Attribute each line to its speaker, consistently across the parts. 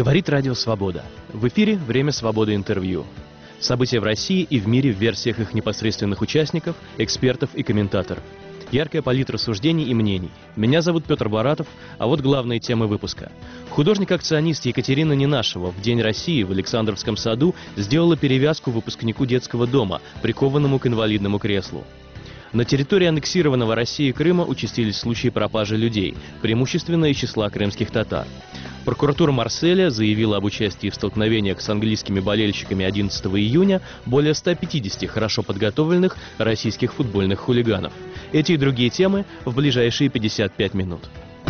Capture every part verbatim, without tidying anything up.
Speaker 1: Говорит Радио Свобода. В эфире «Время свободы интервью». События в России и в мире в версиях их непосредственных участников, экспертов и комментаторов. Яркая палитра суждений и мнений. Меня зовут Петр Баратов, а вот главные темы выпуска. Художник-акционист Екатерина Ненашева в День России в Александровском саду сделала перевязку выпускнику детского дома, прикованному к инвалидному креслу. На территории аннексированного Россией Крыма участились случаи пропажи людей, преимущественно из числа крымских татар. Прокуратура Марселя заявила об участии в столкновениях с английскими болельщиками одиннадцатого июня более ста пятидесяти хорошо подготовленных российских футбольных хулиганов. Эти и другие темы в ближайшие пятьдесят пять минут.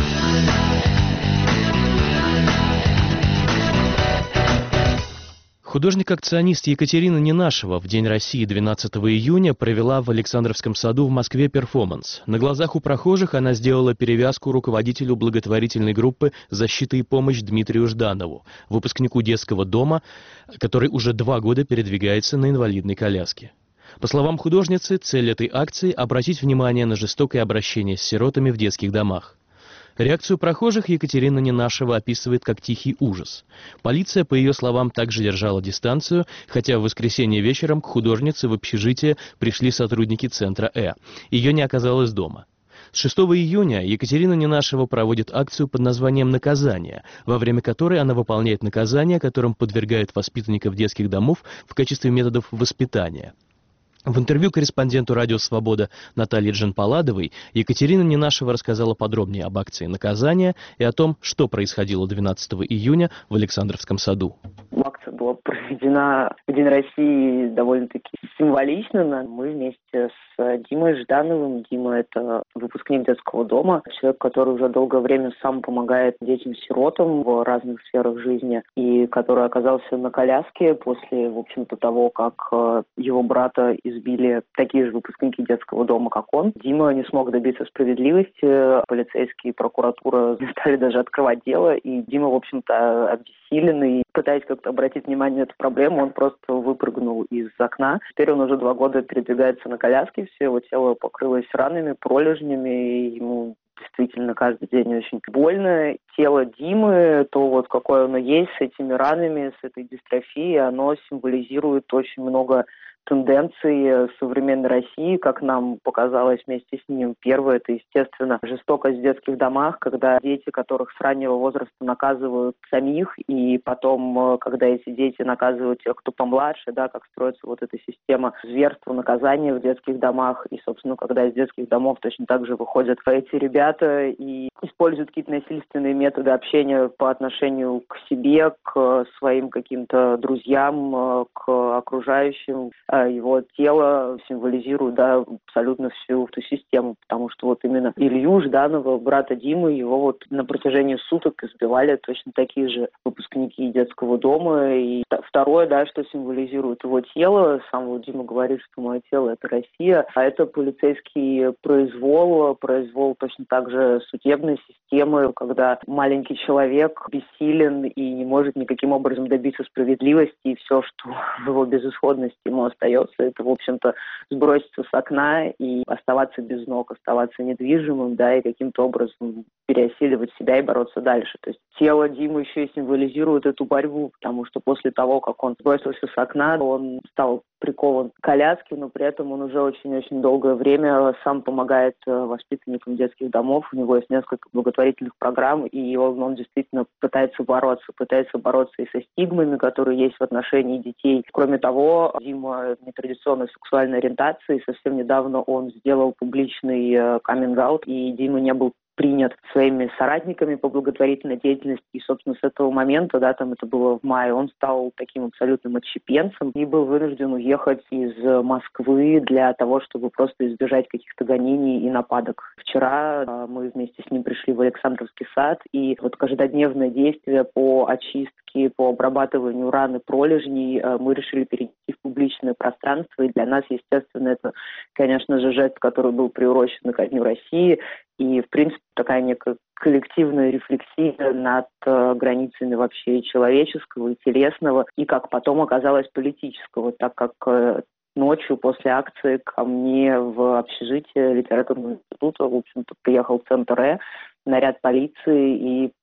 Speaker 1: Художник-акционист Екатерина Ненашева в День России двенадцатого июня провела в Александровском саду в Москве перформанс. На глазах у прохожих она сделала перевязку руководителю благотворительной группы «Защита и помощь» Дмитрию Жданову, выпускнику детского дома, который уже два года передвигается на инвалидной коляске. По словам художницы, цель этой акции – обратить внимание на жестокое обращение с сиротами в детских домах. Реакцию прохожих Екатерина Ненашева описывает как тихий ужас. Полиция, по ее словам, также держала дистанцию, хотя в воскресенье вечером к художнице в общежитие пришли сотрудники центра «Э». Ее не оказалось дома. С шестого июня Екатерина Ненашева проводит акцию под названием «Наказание», во время которой она выполняет наказания, которым подвергают воспитанников детских домов в качестве методов воспитания. В интервью корреспонденту «Радио Свобода» Наталье Джанпаладовой Екатерина Ненашева рассказала подробнее об акции «Наказание» и о том, что происходило двенадцатого июня в Александровском саду.
Speaker 2: Акция была проведена в День России довольно-таки символично. Мы вместе с Димой Ждановым. Дима – это выпускник детского дома, человек, который уже долгое время сам помогает детям-сиротам в разных сферах жизни, и который оказался на коляске после, в общем-то, того, как его брата избили такие же выпускники детского дома, как он. Дима не смог добиться справедливости. Полицейские и прокуратура не стали даже открывать дело, и Дима, в общем-то, обессиленный, пытаясь как-то обратить внимание на эту проблему, он просто выпрыгнул из окна. Теперь он уже два года передвигается на коляске, все его тело покрылось ранами, пролежнями, и ему действительно каждый день очень больно. Тело Димы, то вот какое оно есть, с этими ранами, с этой дистрофией, оно символизирует очень много тенденции современной России, как нам показалось вместе с ним. Первое – это, естественно, жестокость в детских домах, когда дети, которых с раннего возраста наказывают самих, и потом, когда эти дети наказывают тех, кто помладше, да, как строится вот эта система зверства, наказания в детских домах, и, собственно, когда из детских домов точно так же выходят эти ребята и используют какие-то насильственные методы общения по отношению к себе, к своим каким-то друзьям, к окружающим. Его тело символизирует, да, абсолютно всю эту систему, потому что вот именно Илью Жданова, брата Димы, его вот на протяжении суток избивали точно такие же выпускники детского дома. И второе, да, что символизирует его тело, сам вот Дима говорит, что мое тело – это Россия, а это полицейский произвол, произвол точно так же судебной системы, когда маленький человек бессилен и не может никаким образом добиться справедливости, и все, что в его безысходности ему остается, это, в общем-то, сброситься с окна и оставаться без ног, оставаться недвижимым, да, и каким-то образом переосиливать себя и бороться дальше. То есть тело Димы еще и символизирует эту борьбу, потому что после того, как он сбросился с окна, он стал прикован к коляске, но при этом он уже очень-очень долгое время сам помогает воспитанникам детских домов. У него есть несколько благотворительных программ, и он, он действительно пытается бороться, пытается бороться и со стигмами, которые есть в отношении детей. Кроме того, Дима нетрадиционной сексуальной ориентации. Совсем недавно он сделал публичный каминг-аут, и Дима не был принят своими соратниками по благотворительной деятельности. И, собственно, с этого момента, да, там это было в мае, он стал таким абсолютным отщепенцем и был вынужден уехать из Москвы для того, чтобы просто избежать каких-то гонений и нападок. Вчера э, мы вместе с ним пришли в Александровский сад, и вот каждодневное действие по очистке, по обрабатыванию ран и пролежней э, мы решили перейти в публичное пространство. И для нас, естественно, это, конечно же, жест, который был приурочен ко Дню России. И, в принципе, такая некая коллективная рефлексия над э, границами вообще человеческого и телесного, и, как потом оказалось, политического, так как э, ночью после акции ко мне в общежитие литературного института, в общем-то, приехал центр «Э», наряд полиции, и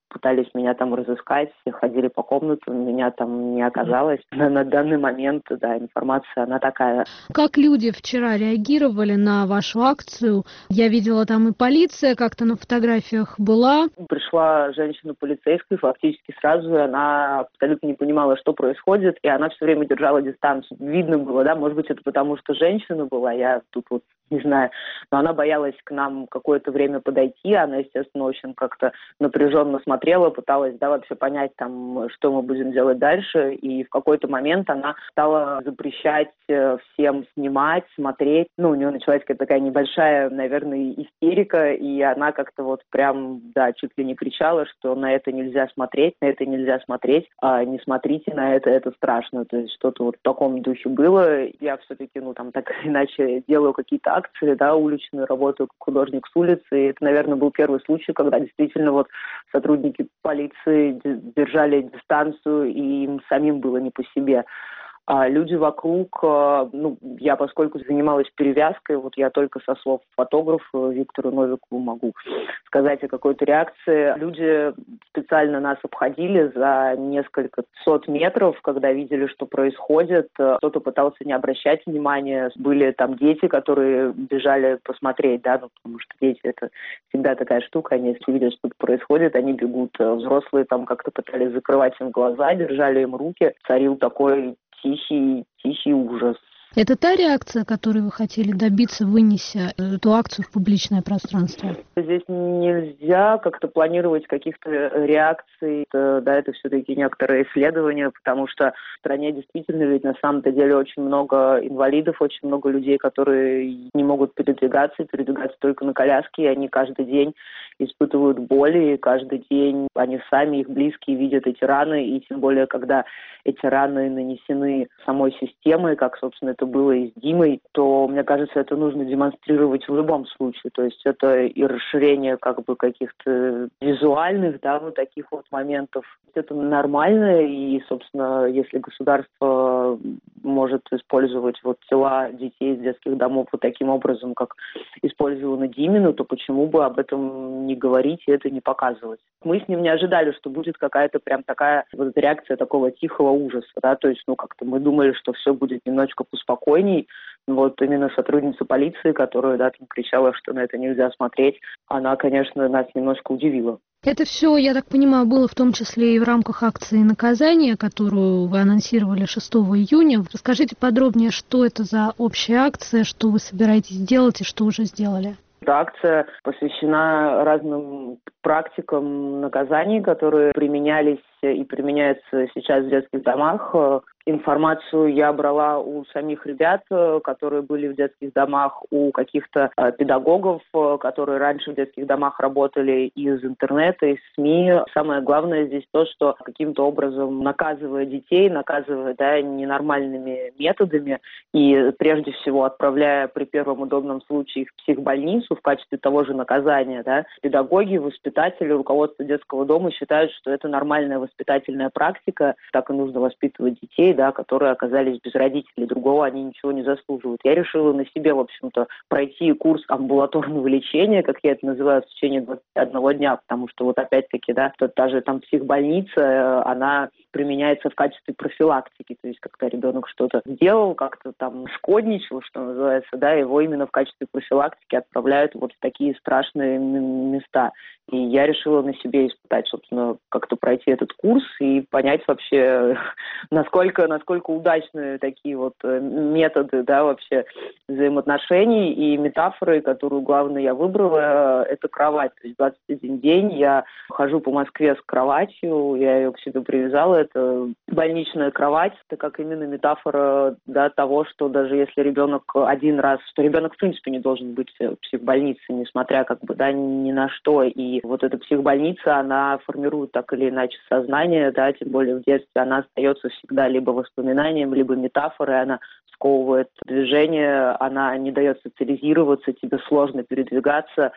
Speaker 2: пытались меня там разыскать, ходили по комнатам, меня там не оказалось. На, на данный момент, да, информация, она такая.
Speaker 3: Как люди вчера реагировали на вашу акцию? Я видела, там и полиция как-то на фотографиях была.
Speaker 2: Пришла женщина полицейская, фактически сразу, и она абсолютно не понимала, что происходит, и она все время держала дистанцию. Видно было, да, может быть, это потому, что женщина была, я тут вот не знаю, но она боялась к нам какое-то время подойти, она, естественно, очень как-то напряженно смотрела, пыталась, да, вообще понять, там, что мы будем делать дальше, и в какой-то момент она стала запрещать всем снимать, смотреть, ну, у нее началась какая-то такая небольшая, наверное, истерика, и она как-то вот прям, да, чуть ли не кричала, что на это нельзя смотреть, на это нельзя смотреть, а не смотрите на это, это страшно, то есть что-то вот в таком духе было. Я все-таки, ну, там, так или иначе делаю какие-то акции, да, уличную работу, как художник с улицы. И это, наверное, был первый случай, когда действительно вот сотрудники полиции держали дистанцию, и им самим было не по себе. А люди вокруг, ну, я, поскольку занималась перевязкой, вот я только со слов фотографа Виктору Новикову могу сказать о какой-то реакции. Люди специально нас обходили за несколько сот метров, когда видели, что происходит. Кто-то пытался не обращать внимания. Были там дети, которые бежали посмотреть, да, ну, потому что дети — это всегда такая штука, они, если видят, что происходит, они бегут. Взрослые там как-то пытались закрывать им глаза, держали им руки. Царил такой тихий, тихий ужас.
Speaker 3: Это та реакция, которую вы хотели добиться, вынеся эту акцию в публичное пространство?
Speaker 2: Здесь нельзя как-то планировать каких-то реакций. Это, да, это все-таки некоторые исследования, потому что в стране действительно ведь на самом-то деле очень много инвалидов, очень много людей, которые не могут передвигаться, передвигаться только на коляске, и они каждый день испытывают боли, и каждый день они сами, их близкие видят эти раны, и тем более, когда эти раны нанесены самой системой, как, собственно, это было и с Димой, то, мне кажется, это нужно демонстрировать в любом случае. То есть это и расширение как бы каких-то визуальных, да, вот таких вот моментов. Это нормально, и, собственно, если государство может использовать вот тела детей из детских домов вот таким образом, как использовано Димину, то почему бы об этом не говорить и это не показывать? Мы с ним не ожидали, что будет какая-то прям такая вот реакция такого тихого ужаса, да, то есть, ну, как-то мы думали, что все будет немножечко поспокойней. Вот именно сотрудница полиции, которая, да, там кричала, что на это нельзя смотреть, она, конечно, нас немножко удивила.
Speaker 3: Это все, я так понимаю, было в том числе и в рамках акции наказания, которую вы анонсировали шестого июня. Расскажите подробнее, что это за общая акция, что вы собираетесь делать и что уже сделали.
Speaker 2: Эта акция посвящена разным практикам наказаний, которые применялись и применяются сейчас в детских домах. Информацию я брала у самих ребят, которые были в детских домах, у каких-то педагогов, которые раньше в детских домах работали, из интернета, из СМИ. Самое главное здесь то, что каким-то образом, наказывая детей, наказывая, да, ненормальными методами и прежде всего отправляя при первом удобном случае их в психбольницу в качестве того же наказания, да, педагоги, воспитатели, руководство детского дома считают, что это нормальная воспитательная практика, так и нужно воспитывать детей, да, которые оказались без родителей, другого они ничего не заслуживают. Я решила на себе, в общем-то, пройти курс амбулаторного лечения, как я это называю, в течение двадцати одного дня, потому что вот опять-таки, да, та же там психбольница, она применяется в качестве профилактики, то есть когда ребенок что-то делал, как-то там шкодничал, что называется, да, его именно в качестве профилактики отправляют вот в такие страшные места. И я решила на себе испытать, собственно, как-то пройти этот курс и понять вообще, насколько, насколько удачны такие вот методы, да, вообще взаимоотношений. И метафорой, которую, главное, я выбрала, это кровать. То есть двадцать один день я хожу по Москве с кроватью, я ее к себе привязала, это больничная кровать, это как именно метафора, да, того, что даже если ребенок один раз, что ребенок в принципе не должен быть в психбольнице, несмотря как бы, да, ни на что. И вот эта психбольница, она формирует так или иначе сознание, да, тем более в детстве она остается всегда либо воспоминанием, либо метафорой, она сковывает движение, она не дает социализироваться, тебе сложно передвигаться,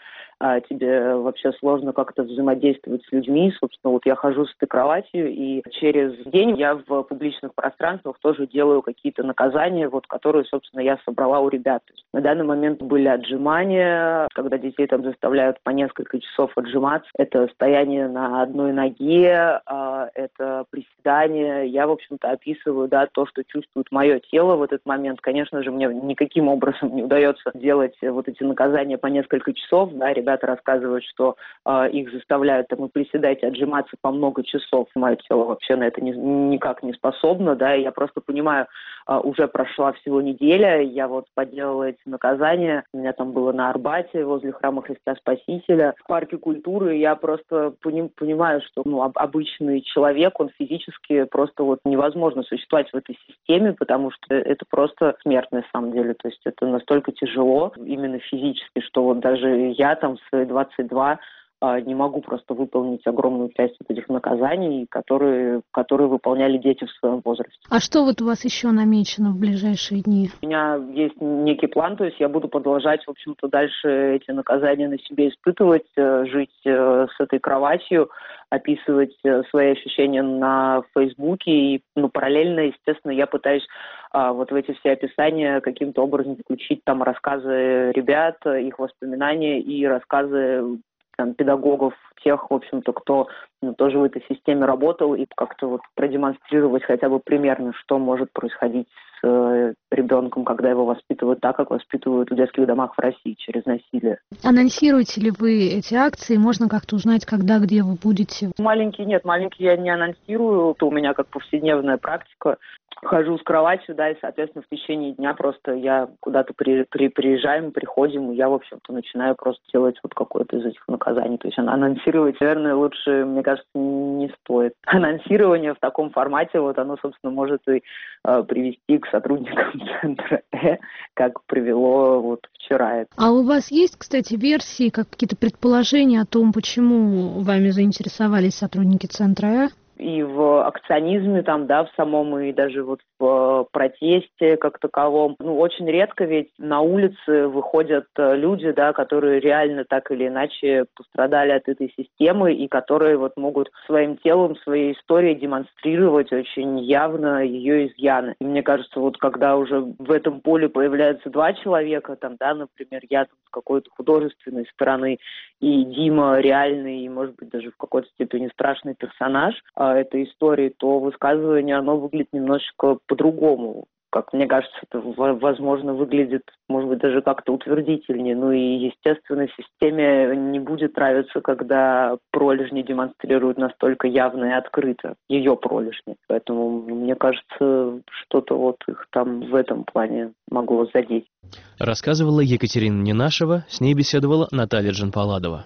Speaker 2: тебе вообще сложно как-то взаимодействовать с людьми. Собственно, вот я хожу с этой кроватью, и через день я в публичных пространствах тоже делаю какие-то наказания, вот, которые, собственно, я собрала у ребят. То есть на данный момент были отжимания, когда детей там заставляют по несколько часов отжиматься. Это стояние на одной ноге, это приседание. Я, в общем-то, описываю, да, то, что чувствует мое тело в этот момент. Конечно же, мне никаким образом не удается делать вот эти наказания по несколько часов, да, ребята рассказывают, что э, их заставляют там и приседать, и отжиматься по много часов. Мое тело вообще на это не, никак не способно, да, и я просто понимаю, э, уже прошла всего неделя, я вот поделала эти наказания, у меня там было на Арбате, возле храма Христа Спасителя, в парке культуры, я просто пони- понимаю, что ну, об- обычный человек, он физически просто вот невозможно существовать в этой системе, потому что это просто смерть на самом деле, то есть это настолько тяжело, именно физически, что вот даже я там в свои двадцать два не могу просто выполнить огромную часть вот этих наказаний, которые, которые выполняли дети в своем возрасте.
Speaker 3: А что вот у вас еще намечено в ближайшие дни?
Speaker 2: У меня есть некий план, то есть я буду продолжать, в общем-то, дальше эти наказания на себе испытывать, жить с этой кроватью, описывать свои ощущения на Фейсбуке, и ну, параллельно, естественно, я пытаюсь а, вот в эти все описания каким-то образом включить там рассказы ребят, их воспоминания и рассказы там, педагогов, тех, в общем-то, кто ну, тоже в этой системе работал, и как-то вот продемонстрировать хотя бы примерно, что может происходить с э, ребенком, когда его воспитывают так, как воспитывают в детских домах в России, через насилие.
Speaker 3: Анонсируете ли вы эти акции? Можно как-то узнать, когда, где вы будете?
Speaker 2: Маленький нет, маленький я не анонсирую. Это у меня как повседневная практика. Хожу с кроватью, да, и, соответственно, в течение дня просто я куда-то при, при, приезжаем, приходим, и я, в общем-то, начинаю просто делать вот какое-то из этих наказаний. То есть анонсировать, наверное, лучше, мне кажется, не стоит. Анонсирование в таком формате, вот оно, собственно, может и э, привести к сотрудникам центра Э, как привело вот вчера это.
Speaker 3: А у вас есть, кстати, версии, как какие-то предположения о том, почему вами заинтересовались сотрудники центра Э?
Speaker 2: И в акционизме там, да, в самом, и даже вот в протесте как таковом. Ну, очень редко ведь на улице выходят люди, да, которые реально так или иначе пострадали от этой системы и которые вот могут своим телом, своей историей демонстрировать очень явно ее изъяны. И мне кажется, вот когда уже в этом поле появляются два человека, там, да, например, я там с какой-то художественной стороны, и Дима реальный, и, может быть, даже в какой-то степени страшный персонаж этой истории, то высказывание, оно выглядит немножечко по-другому. Как мне кажется, это, возможно, выглядит, может быть, даже как-то утвердительнее. Ну и, естественно, системе не будет нравиться, когда пролежни демонстрируют настолько явно и открыто. Ее пролежни. Поэтому, мне кажется, что-то вот их там в этом плане могло задеть.
Speaker 1: Рассказывала Екатерина Ненашева, с ней беседовала Наталья Джанпаладова.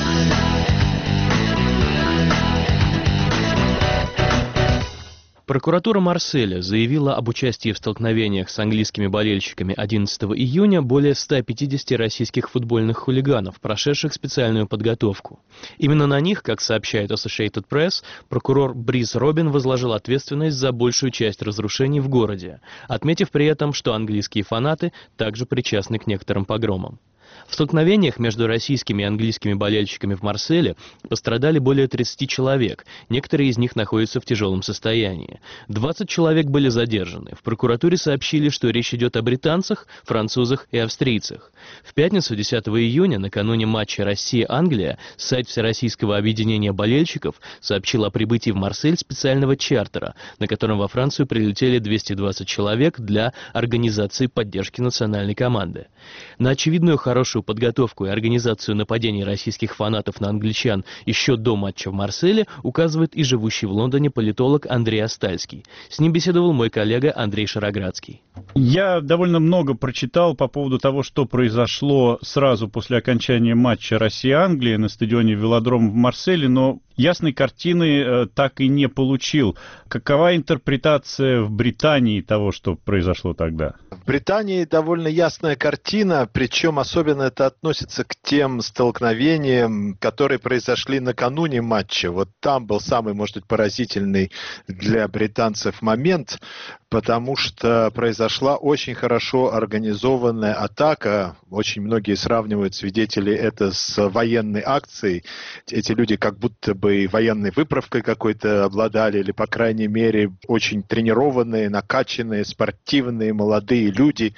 Speaker 1: Прокуратура Марселя заявила об участии в столкновениях с английскими болельщиками одиннадцатого июня более ста пятидесяти российских футбольных хулиганов, прошедших специальную подготовку. Именно на них, как сообщает Associated Press, прокурор Брис Робин возложил ответственность за большую часть разрушений в городе, отметив при этом, что английские фанаты также причастны к некоторым погромам. В столкновениях между российскими и английскими болельщиками в Марселе пострадали более тридцати человек, некоторые из них находятся в тяжелом состоянии. двадцать человек были задержаны. В прокуратуре сообщили, что речь идет о британцах, французах и австрийцах. В пятницу, десятого июня, накануне матча Россия-Англия, сайт Всероссийского объединения болельщиков сообщил о прибытии в Марсель специального чартера, на котором во Францию прилетели двести двадцать человек для организации поддержки национальной команды. На очевидную хорошую подготовку и организацию нападений российских фанатов на англичан еще до матча в Марселе указывает и живущий в Лондоне политолог Андрей Астальский. С ним беседовал мой коллега Андрей Шароградский.
Speaker 4: Я довольно много прочитал по поводу того, что произошло сразу после окончания матча Россия-Англия на стадионе Велодром в Марселе, но ясной картины э, так и не получил. Какова интерпретация в Британии того, что произошло тогда?
Speaker 5: В Британии довольно ясная картина, причем особенно наверное, это относится к тем столкновениям, которые произошли накануне матча. Вот там был самый, может быть, поразительный для британцев момент, потому что произошла очень хорошо организованная атака. Очень многие сравнивают, свидетели, это с военной акцией. Эти люди как будто бы военной выправкой какой-то обладали, или, по крайней мере, очень тренированные, накачанные, спортивные, молодые люди.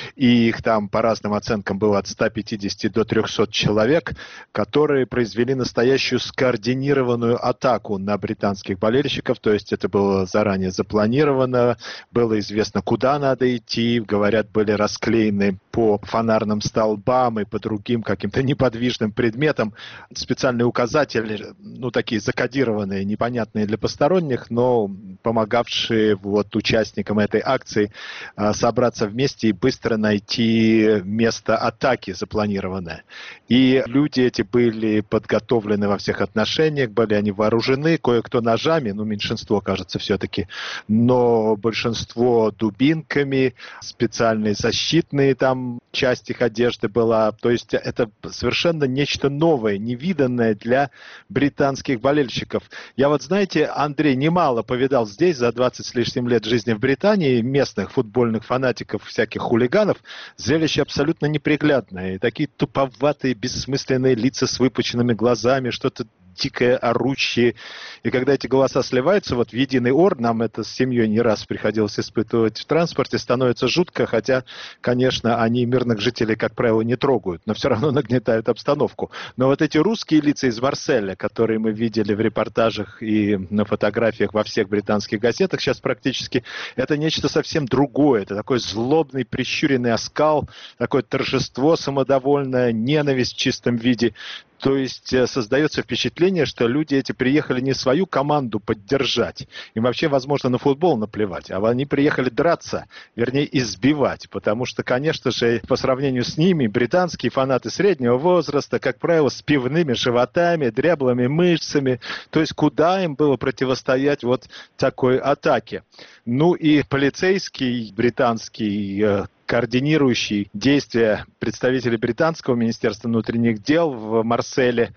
Speaker 5: И их там, по разным оценкам, было от ста пятидесяти до трехсот человек, которые произвели настоящую скоординированную атаку на британских болельщиков. То есть это было заранее запланировано, было известно, куда надо идти. Говорят, были расклеены по фонарным столбам и по другим каким-то неподвижным предметам специальные указатели, ну, такие закодированные, непонятные для посторонних, но помогавшие вот участникам этой акции а, собраться вместе и быстро найти место атаки запланированное. И люди эти были подготовлены во всех отношениях, были они вооружены, кое-кто ножами, ну, меньшинство, кажется, все-таки, но большинство дубинками, специальные защитные там часть их одежды была. То есть это совершенно нечто новое, невиданное для британских болельщиков. Я вот, знаете, Андрей, немало повидал здесь за двадцать с лишним лет жизни в Британии местных футбольных фанатиков, всяких хулиганов. Зрелище абсолютно неприглядное. И такие туповатые, бессмысленные лица с выпученными глазами, что-то дикое орущее. И когда эти голоса сливаются вот в единый ор, нам это с семьей не раз приходилось испытывать в транспорте, становится жутко, хотя, конечно, они мирных жителей, как правило, не трогают, но все равно нагнетают обстановку. Но вот эти русские лица из Марселя, которые мы видели в репортажах и на фотографиях во всех британских газетах, сейчас практически это нечто совсем другое. Это такой злобный, прищуренный оскал, такое торжество самодовольное, ненависть в чистом виде. То есть создается впечатление, что люди эти приехали не свою команду поддержать, им вообще, возможно, на футбол наплевать, а они приехали драться, вернее, избивать, потому что, конечно же, по сравнению с ними, британские фанаты среднего возраста, как правило, с пивными животами, дряблыми мышцами, то есть куда им было противостоять вот такой атаке. Ну и полицейский британский, координирующий действия представителей британского министерства внутренних дел в Марселе,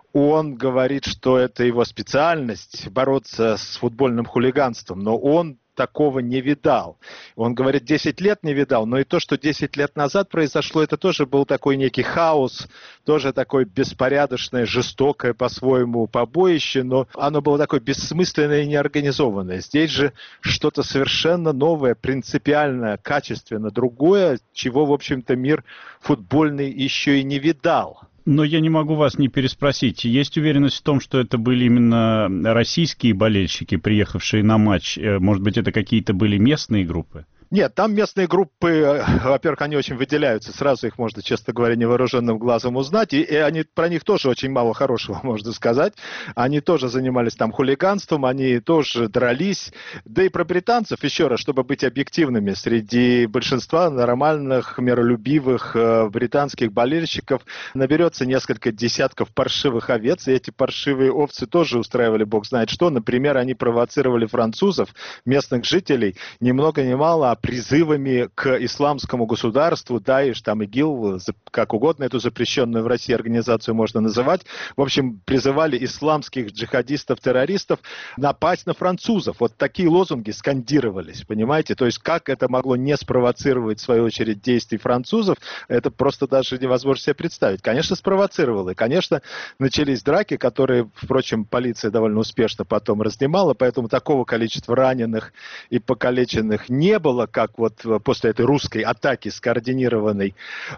Speaker 5: он говорит, что это его специальность бороться с футбольным хулиганством, но он такого не видал. Он говорит, десять лет не видал, но и то, что десять лет назад произошло, это тоже был такой некий хаос, тоже такое беспорядочное, жестокое по-своему побоище, но оно было такое бессмысленное и неорганизованное. Здесь же что-то совершенно новое, принципиально, качественно другое, чего, в общем-то, мир футбольный еще и не видал.
Speaker 4: Но я не могу вас не переспросить. Есть уверенность в том, что это были именно российские болельщики, приехавшие на матч? Может быть, это какие-то были местные группы?
Speaker 5: Нет, там местные группы, во-первых, они очень выделяются, сразу их можно, честно говоря, невооруженным глазом узнать, и, и они, про них тоже очень мало хорошего можно сказать. Они тоже занимались там хулиганством, они тоже дрались. Да и про британцев, еще раз, чтобы быть объективными, среди большинства нормальных, миролюбивых э, британских болельщиков наберется несколько десятков паршивых овец, и эти паршивые овцы тоже устраивали бог знает что. Например, они провоцировали французов, местных жителей, ни много ни мало, а призывами к исламскому государству, Даиш, там, ИГИЛ, как угодно эту запрещенную в России организацию можно называть. В общем, призывали исламских джихадистов-террористов напасть на французов. Вот такие лозунги скандировались, понимаете? То есть как это могло не спровоцировать, в свою очередь, действий французов, это просто даже невозможно себе представить. Конечно, спровоцировало. И, конечно, начались драки, которые, впрочем, полиция довольно успешно потом разнимала, поэтому такого количества раненых и покалеченных не было, как вот после этой русской атаки скоординированной.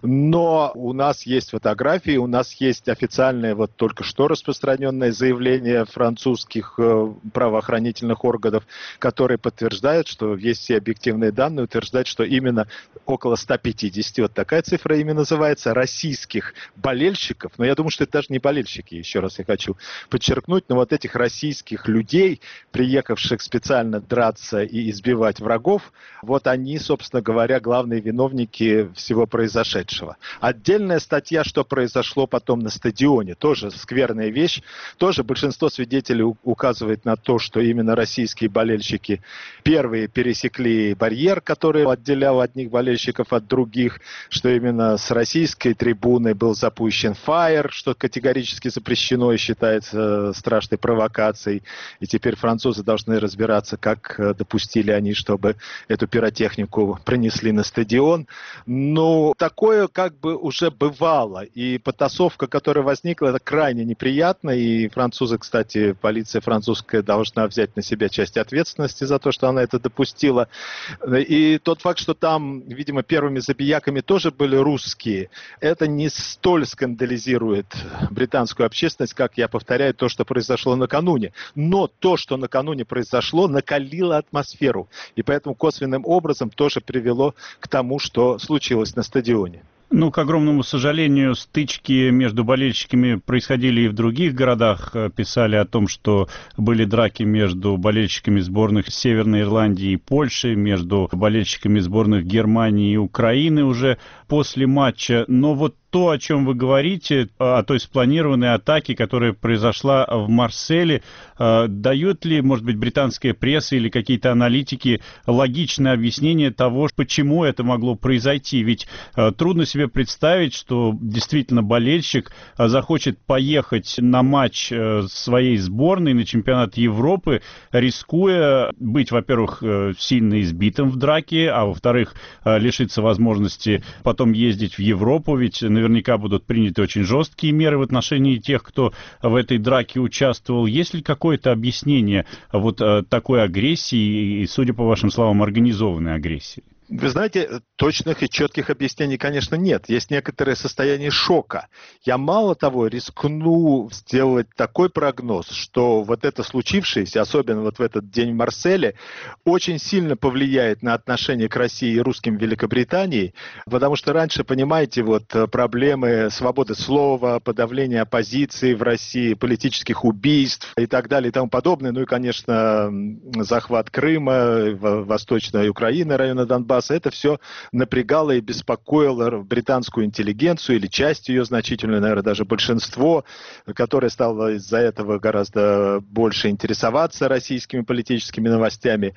Speaker 5: Но у нас есть фотографии, у нас есть официальное, вот только что распространенное заявление французских э, правоохранительных органов, которые подтверждают, что есть все объективные данные, утверждают, что именно около ста пятидесяти, вот такая цифра ими называется, российских болельщиков, но я думаю, что это даже не болельщики, еще раз я хочу подчеркнуть, но вот этих российских людей, приехавших специально драться и избивать врагов, вот вот они, собственно говоря, главные виновники всего произошедшего. Отдельная статья, что произошло потом на стадионе, тоже скверная вещь. Тоже большинство свидетелей указывает на то, что именно российские болельщики первые пересекли барьер, который отделял одних болельщиков от других, что именно с российской трибуны был запущен фаер, что категорически запрещено и считается страшной провокацией. И теперь французы должны разбираться, как допустили они, чтобы эту пиротехнику принесли на стадион. Но такое как бы уже бывало. И потасовка, которая возникла, это крайне неприятно. И французы, кстати, полиция французская должна взять на себя часть ответственности за то, что она это допустила. И тот факт, что там, видимо, первыми забияками тоже были русские, это не столь скандализирует британскую общественность, как, я повторяю, то, что произошло накануне. Но то, что накануне произошло, накалило атмосферу. И поэтому косвенным образом тоже привело к тому, что случилось на стадионе.
Speaker 4: Ну, к огромному сожалению, стычки между болельщиками происходили и в других городах. Писали о том, что были драки между болельщиками сборных Северной Ирландии и Польши, между болельщиками сборных Германии и Украины уже после матча. Но вот то, о чем вы говорите, о той спланированной атаке, которая произошла в Марселе, дает ли, может быть, британская пресса или какие-то аналитики логичное объяснение того, почему это могло произойти? Ведь трудно себе представить, что действительно болельщик захочет поехать на матч своей сборной, на чемпионат Европы, рискуя быть, во-первых, сильно избитым в драке, а во-вторых, лишиться возможности потом ездить в Европу, ведь наверняка будут приняты очень жесткие меры в отношении тех, кто в этой драке участвовал. Есть ли какое-то объяснение вот такой агрессии и, судя по вашим словам, организованной агрессии?
Speaker 5: Вы знаете, точных и четких объяснений, конечно, нет. Есть некоторое состояние шока. Я, мало того, рискну сделать такой прогноз, что вот это случившееся, особенно вот в этот день в Марселе, очень сильно повлияет на отношение к России и русским в Великобритании, потому что раньше, понимаете, вот проблемы свободы слова, подавления оппозиции в России, политических убийств и так далее и тому подобное, ну и, конечно, захват Крыма, Восточной Украины, района Донбасса, это все напрягало и беспокоило британскую интеллигенцию или часть ее значительную, наверное, даже большинство, которое стало из-за этого гораздо больше интересоваться российскими политическими новостями.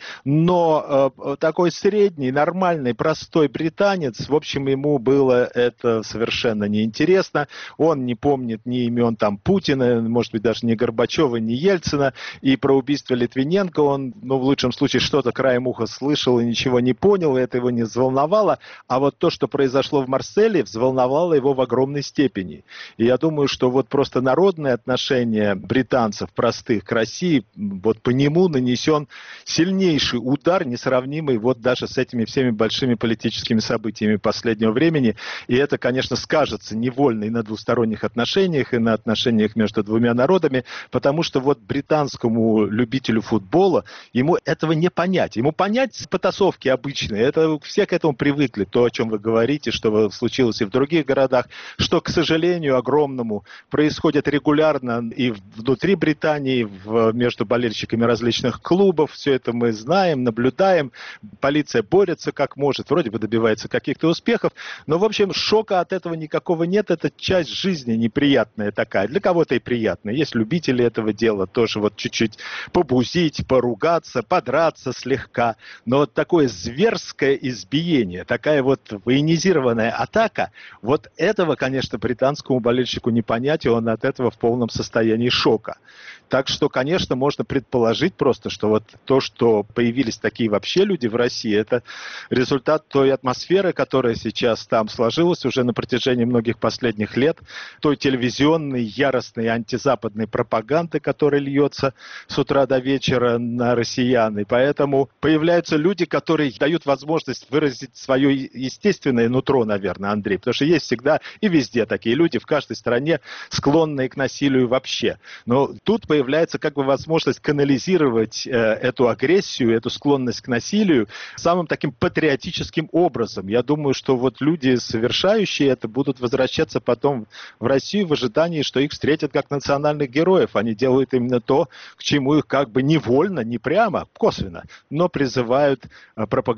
Speaker 5: Но э, такой средний, нормальный, простой британец, в общем, ему было это совершенно неинтересно. Он не помнит ни имен там Путина, может быть, даже ни Горбачева, ни Ельцина. И про убийство Литвиненко он, ну, в лучшем случае, что-то краем уха слышал и ничего не понял, и это его не взволновало, а вот то, что произошло в Марселе, взволновало его в огромной степени. И я думаю, что вот просто народное отношение британцев простых к России, вот по нему нанесен сильнейший удар, несравнимый вот даже с этими всеми большими политическими событиями последнего времени. И это, конечно, скажется невольно и на двусторонних отношениях, и на отношениях между двумя народами, потому что вот британскому любителю футбола, ему этого не понять. Ему понять потасовки обычные, это все к этому привыкли, то, о чем вы говорите, что случилось и в других городах, что, к сожалению, огромному, происходит регулярно и внутри Британии, в, между болельщиками различных клубов. Все это мы знаем, наблюдаем. Полиция борется как может, вроде бы добивается каких-то успехов. Но, в общем, шока от этого никакого нет. Это часть жизни неприятная такая. Для кого-то и приятная. Есть любители этого дела, тоже вот чуть-чуть побузить, поругаться, подраться слегка. Но вот такое зверское избиение, такая вот военизированная атака, вот этого, конечно, британскому болельщику не понять, и он от этого в полном состоянии шока. Так что, конечно, можно предположить просто, что вот то, что появились такие вообще люди в России, это результат той атмосферы, которая сейчас там сложилась уже на протяжении многих последних лет, той телевизионной, яростной антизападной пропаганды, которая льется с утра до вечера на россиян. И поэтому появляются люди, которые дают возможность выразить свое естественное нутро, наверное, Андрей, потому что есть всегда и везде такие люди, в каждой стране, склонные к насилию вообще. Но тут появляются появляется как бы возможность канализировать э, эту агрессию, эту склонность к насилию самым таким патриотическим образом. Я думаю, что вот люди, совершающие это, будут возвращаться потом в Россию в ожидании, что их встретят как национальных героев. Они делают именно то, к чему их как бы невольно, не прямо, косвенно, но призывают э, пропагандистские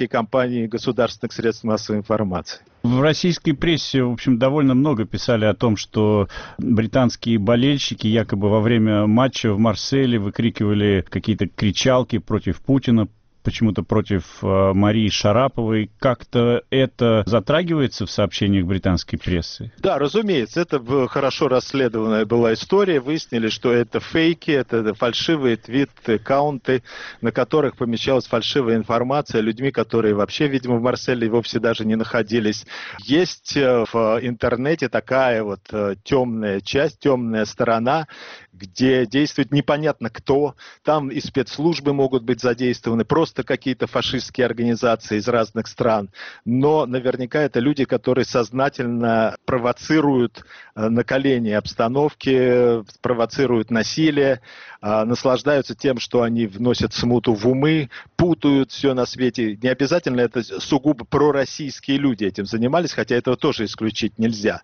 Speaker 5: компаний государственных средств массовой информации.
Speaker 4: В российской прессе, в общем, довольно много писали о том, что британские болельщики якобы во время матча в Марселе выкрикивали какие-то кричалки против Путина, почему-то против э, Марии Шараповой. Как-то это затрагивается в сообщениях британской прессы?
Speaker 5: Да, разумеется, это хорошо расследованная была история. Выяснили, что это фейки, это фальшивые твит-аккаунты, на которых помещалась фальшивая информация людьми, которые вообще, видимо, в Марселе вовсе даже не находились. Есть в интернете такая вот темная часть, темная сторона, где действует непонятно кто. Там и спецслужбы могут быть задействованы, просто какие-то фашистские организации из разных стран. Но наверняка это люди, которые сознательно провоцируют накаление обстановки, провоцируют насилие, наслаждаются тем, что они вносят смуту в умы, путают все на свете. Не обязательно это сугубо пророссийские люди этим занимались, хотя этого тоже исключить нельзя.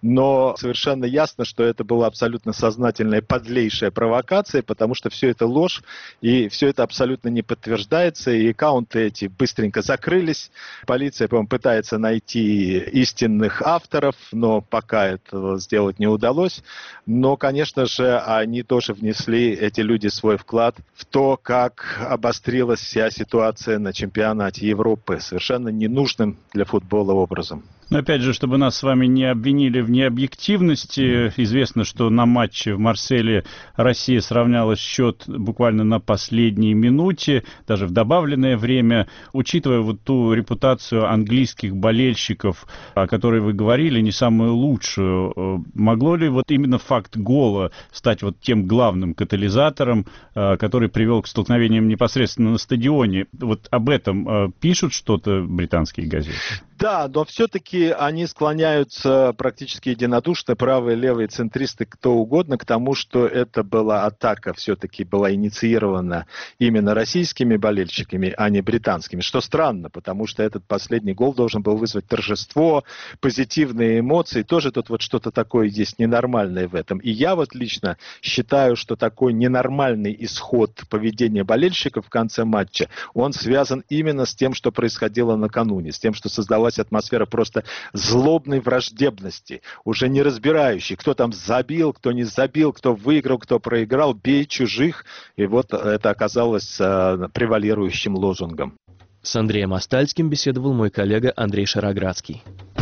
Speaker 5: Но совершенно ясно, что это была абсолютно сознательная подлейшая провокация, потому что все это ложь, и все это абсолютно не подтверждается, и аккаунты эти быстренько закрылись. Полиция, по-моему, пытается найти истинных авторов, но пока этого сделать не удалось. Но, конечно же, они тоже внесли, эти люди, свой вклад в то, как обострилась вся ситуация на чемпионате Европы совершенно ненужным для футбола образом.
Speaker 4: Но опять же, чтобы нас с вами не обвинили в необъективности, известно, что на матче в Марселе Россия сравняла счет буквально на последней минуте, даже в добавленное время. Учитывая вот ту репутацию английских болельщиков, о которой вы говорили, не самую лучшую, могло ли вот именно факт гола стать вот тем главным катализатором, который привел к столкновениям непосредственно на стадионе? Вот об этом пишут что-то британские газеты?
Speaker 5: Да, но все-таки они склоняются практически единодушно, правые, левые, центристы, кто угодно, к тому, что это была атака, все-таки была инициирована именно российскими болельщиками, а не британскими. Что странно, потому что этот последний гол должен был вызвать торжество, позитивные эмоции. Тоже тут вот что-то такое есть ненормальное в этом. И я вот лично считаю, что такой ненормальный исход поведения болельщиков в конце матча, он связан именно с тем, что происходило накануне, с тем, что создалась атмосфера просто злобной враждебности, уже не разбирающей, кто там забил, кто не забил, кто выиграл, кто проиграл, бей чужих. И вот это оказалось э, превалирующим лозунгом.
Speaker 1: С Андреем Остальским беседовал мой коллега Андрей Шароградский.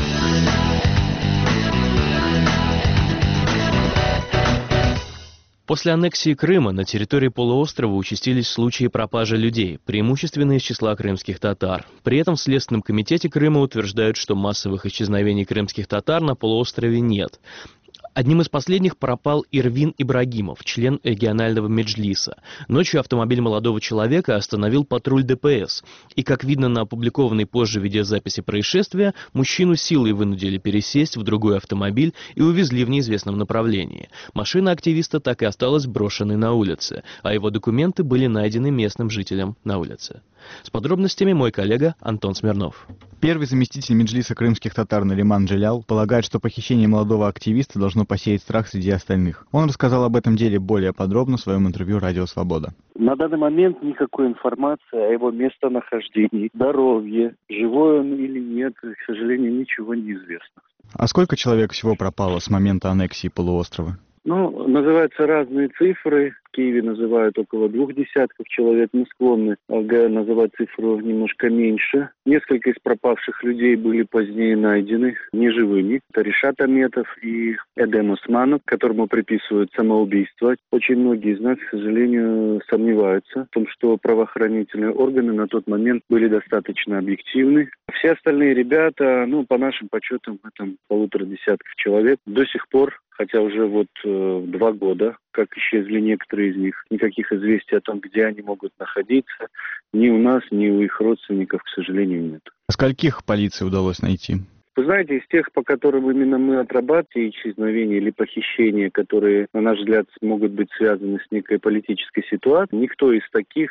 Speaker 1: После аннексии Крыма на территории полуострова участились случаи пропажи людей, преимущественно из числа крымских татар. При этом в Следственном комитете Крыма утверждают, что массовых исчезновений крымских татар на полуострове нет. Одним из последних пропал Ирвин Ибрагимов, член регионального меджлиса. Ночью автомобиль молодого человека остановил патруль ДПС. И, как видно на опубликованной позже видеозаписи происшествия, мужчину силой вынудили пересесть в другой автомобиль и увезли в неизвестном направлении. Машина активиста так и осталась брошенной на улице, а его документы были найдены местным жителям на улице. С подробностями мой коллега Антон Смирнов.
Speaker 6: Первый заместитель меджлиса крымских татар Налиман Джелял полагает, что похищение молодого активиста должно посеять страх среди остальных. Он рассказал об этом деле более подробно в своем интервью «Радио Свобода».
Speaker 7: На данный момент никакой информации о его местонахождении, здоровье, живой он или нет, к сожалению, ничего не известно.
Speaker 6: А сколько человек всего пропало с момента аннексии полуострова?
Speaker 7: Ну, называются разные цифры. В Киеве называют около двух десятков человек. Мы склонны называть цифру немножко меньше. Несколько из пропавших людей были позднее найдены неживыми. Это Ришат Аметов и Эдем Османов, которому приписывают самоубийство. Очень многие из нас, к сожалению, сомневаются в том, что правоохранительные органы на тот момент были достаточно объективны. Все остальные ребята, ну, по нашим подсчетам, это полутора десятков человек, до сих пор, хотя уже вот э, два года, как исчезли некоторые из них, никаких известий о том, где они могут находиться, ни у нас, ни у их родственников, к сожалению, нет.
Speaker 6: А скольких полиции удалось найти?
Speaker 7: Вы знаете, из тех, по которым именно мы отрабатываем исчезновения или похищения, которые, на наш взгляд, могут быть связаны с некой политической ситуацией, никто из таких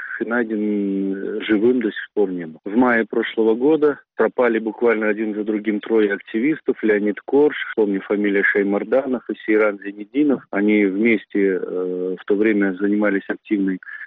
Speaker 7: найден живым до сих пор не был. В мае прошлого года пропали буквально один за другим трое активистов. Леонид Корж, помню, фамилия Шаймарданов и Сейран Зенединов. Они вместе э, в то время занимались активной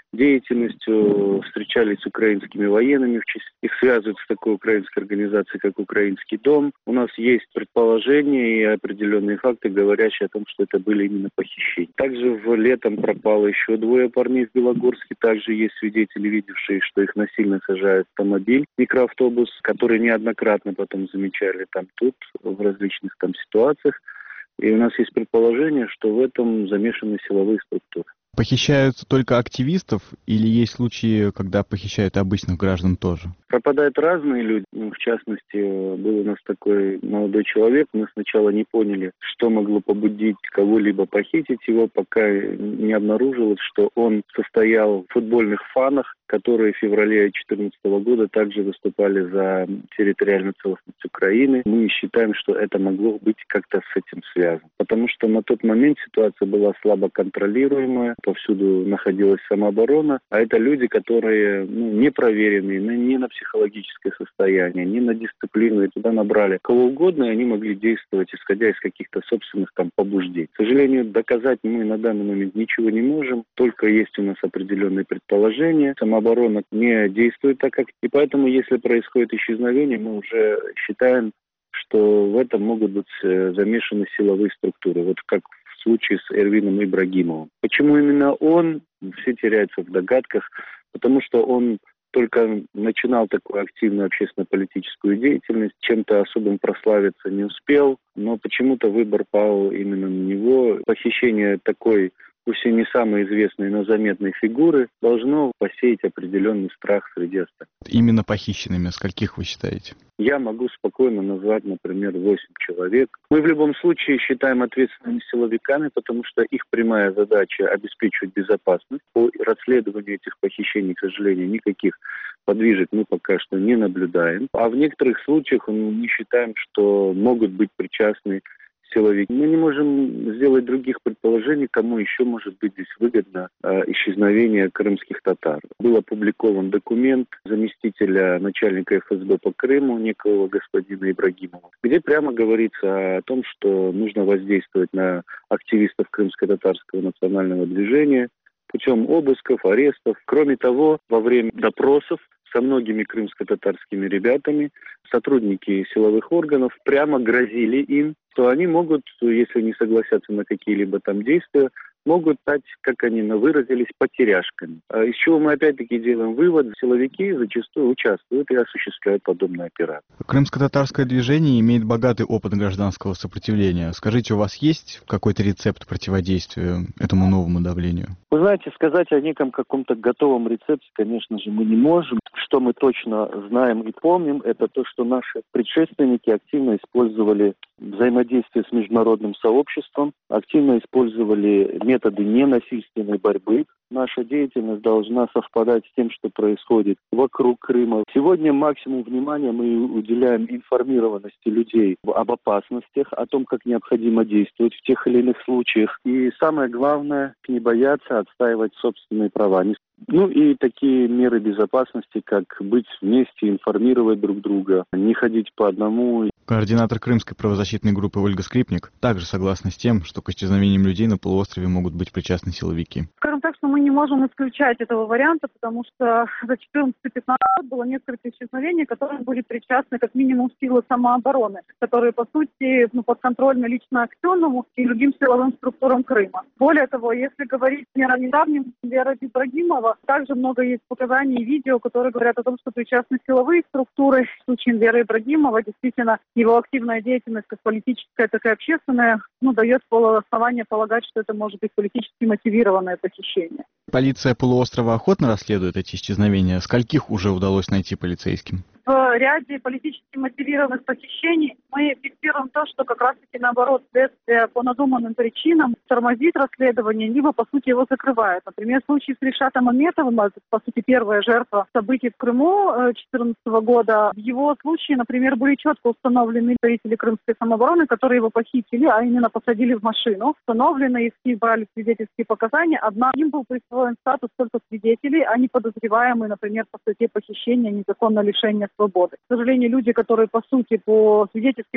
Speaker 7: деятельностью, встречались с украинскими военными, их связывают с такой украинской организацией, как «Украинский дом». У нас есть предположения и определенные факты, говорящие о том, что это были именно похищения. Также в летом пропало еще двое парней в Белогорске. Также есть свидетели, видевшие, что их насильно сажают в автомобиль, микроавтобус, который неоднократно потом замечали там тут, в различных там ситуациях. И у нас есть предположение, что в этом замешаны силовые структуры.
Speaker 6: Похищают только активистов или есть случаи, когда похищают обычных граждан тоже?
Speaker 7: Пропадают разные люди. Ну, в частности, был у нас такой молодой человек. Мы сначала не поняли, что могло побудить кого-либо похитить его, пока не обнаружилось, что он состоял в футбольных фанах, которые в феврале две тысячи четырнадцатого года также выступали за территориальную целостность Украины. Мы считаем, что это могло быть как-то с этим связано. Потому что на тот момент ситуация была слабо контролируемая, повсюду находилась самооборона, а это люди, которые ну, не проверенные ни на психологическое состояние, ни на дисциплину, и туда набрали кого угодно, и они могли действовать, исходя из каких-то собственных там побуждений. К сожалению, доказать мы на данный момент ничего не можем, только есть у нас определенные предположения. Самооборона не действует так, как... И поэтому, если происходит исчезновение, мы уже считаем, что в этом могут быть замешаны силовые структуры. Вот как в случае с Эрвином Ибрагимовым. Почему именно он? Все теряются в догадках, потому что он только начинал такую активную общественно-политическую деятельность, чем-то особым прославиться не успел, но почему-то выбор пал именно на него. Похищение такой, пусть и не самой известной, но заметной фигуры, должно посеять определенный страх среди остальных.
Speaker 6: Именно похищенными, скольких вы считаете?
Speaker 7: Я могу спокойно назвать, например, восемь человек. Мы в любом случае считаем ответственными силовиками, потому что их прямая задача обеспечивать безопасность. По расследованию этих похищений, к сожалению, никаких подвижек мы пока что не наблюдаем. А в некоторых случаях мы считаем, что могут быть причастны силовики. Мы не можем сделать других предположений, кому еще может быть здесь выгодно э, исчезновение крымских татар. Был опубликован документ заместителя начальника эф эс бэ по Крыму, некого господина Ибрагимова, где прямо говорится о том, что нужно воздействовать на активистов крымско-татарского национального движения путем обысков, арестов. Кроме того, во время допросов со многими крымско-татарскими ребятами сотрудники силовых органов прямо грозили им, что они могут, если не согласятся на какие-либо там действия, могут стать, как они выразились, потеряшками. Из чего мы опять-таки делаем вывод, силовики зачастую участвуют и осуществляют подобные операции.
Speaker 6: Крымско-татарское движение имеет богатый опыт гражданского сопротивления. Скажите, у вас есть какой-то рецепт противодействия этому новому давлению?
Speaker 7: Вы знаете, сказать о неком каком-то готовом рецепте, конечно же, мы не можем. Что мы точно знаем и помним, это то, что наши предшественники активно использовали взаимодействие с международным сообществом, активно использовали методы ненасильственной борьбы. Наша деятельность должна совпадать с тем, что происходит вокруг Крыма. Сегодня максимум внимания мы уделяем информированности людей об опасностях, о том, как необходимо действовать в тех или иных случаях. И самое главное, не бояться отстаивать собственные права. Ну и такие меры безопасности, как быть вместе, информировать друг друга, не ходить по одному.
Speaker 6: Координатор крымской правозащитной группы Ольга Скрипник также согласна с тем, что к исчезновениям людей на полуострове могут быть причастны силовики.
Speaker 8: Скажем так, что мы не можем исключать этого варианта, потому что за четырнадцатый-пятнадцатый год было несколько исчезновений, которые были причастны как минимум силы самообороны, которые, по сути, ну, подконтрольны лично Аксенову и другим силовым структурам Крыма. Более того, если говорить о недавнем Веры Ибрагимова, также много есть показаний и видео, которые говорят о том, что причастны силовые структуры. В случае Веры Ибрагимова действительно его активная деятельность, как политическая, так и общественная, ну, дает основание полагать, что это может быть политически мотивированное похищение.
Speaker 6: Полиция полуострова охотно расследует эти исчезновения. Скольких уже удалось найти полицейским?
Speaker 8: В ряде политически мотивированных похищений мы фиксируем то, что как раз-таки наоборот следствие по надуманным причинам тормозит расследование, либо по сути его закрывает. Например, в случае с Ришатом Аметовым, по сути первая жертва событий в Крыму две тысячи четырнадцатого года, в его случае, например, были четко установлены представители крымской самообороны, которые его похитили, а именно посадили в машину. Установлены, их брали свидетельские показания, однако им был присвоен статус только свидетелей, а не подозреваемые, например, по статье похищения, незаконное лишение свободы. К сожалению, люди, которые, по сути, по свидетельским показаниям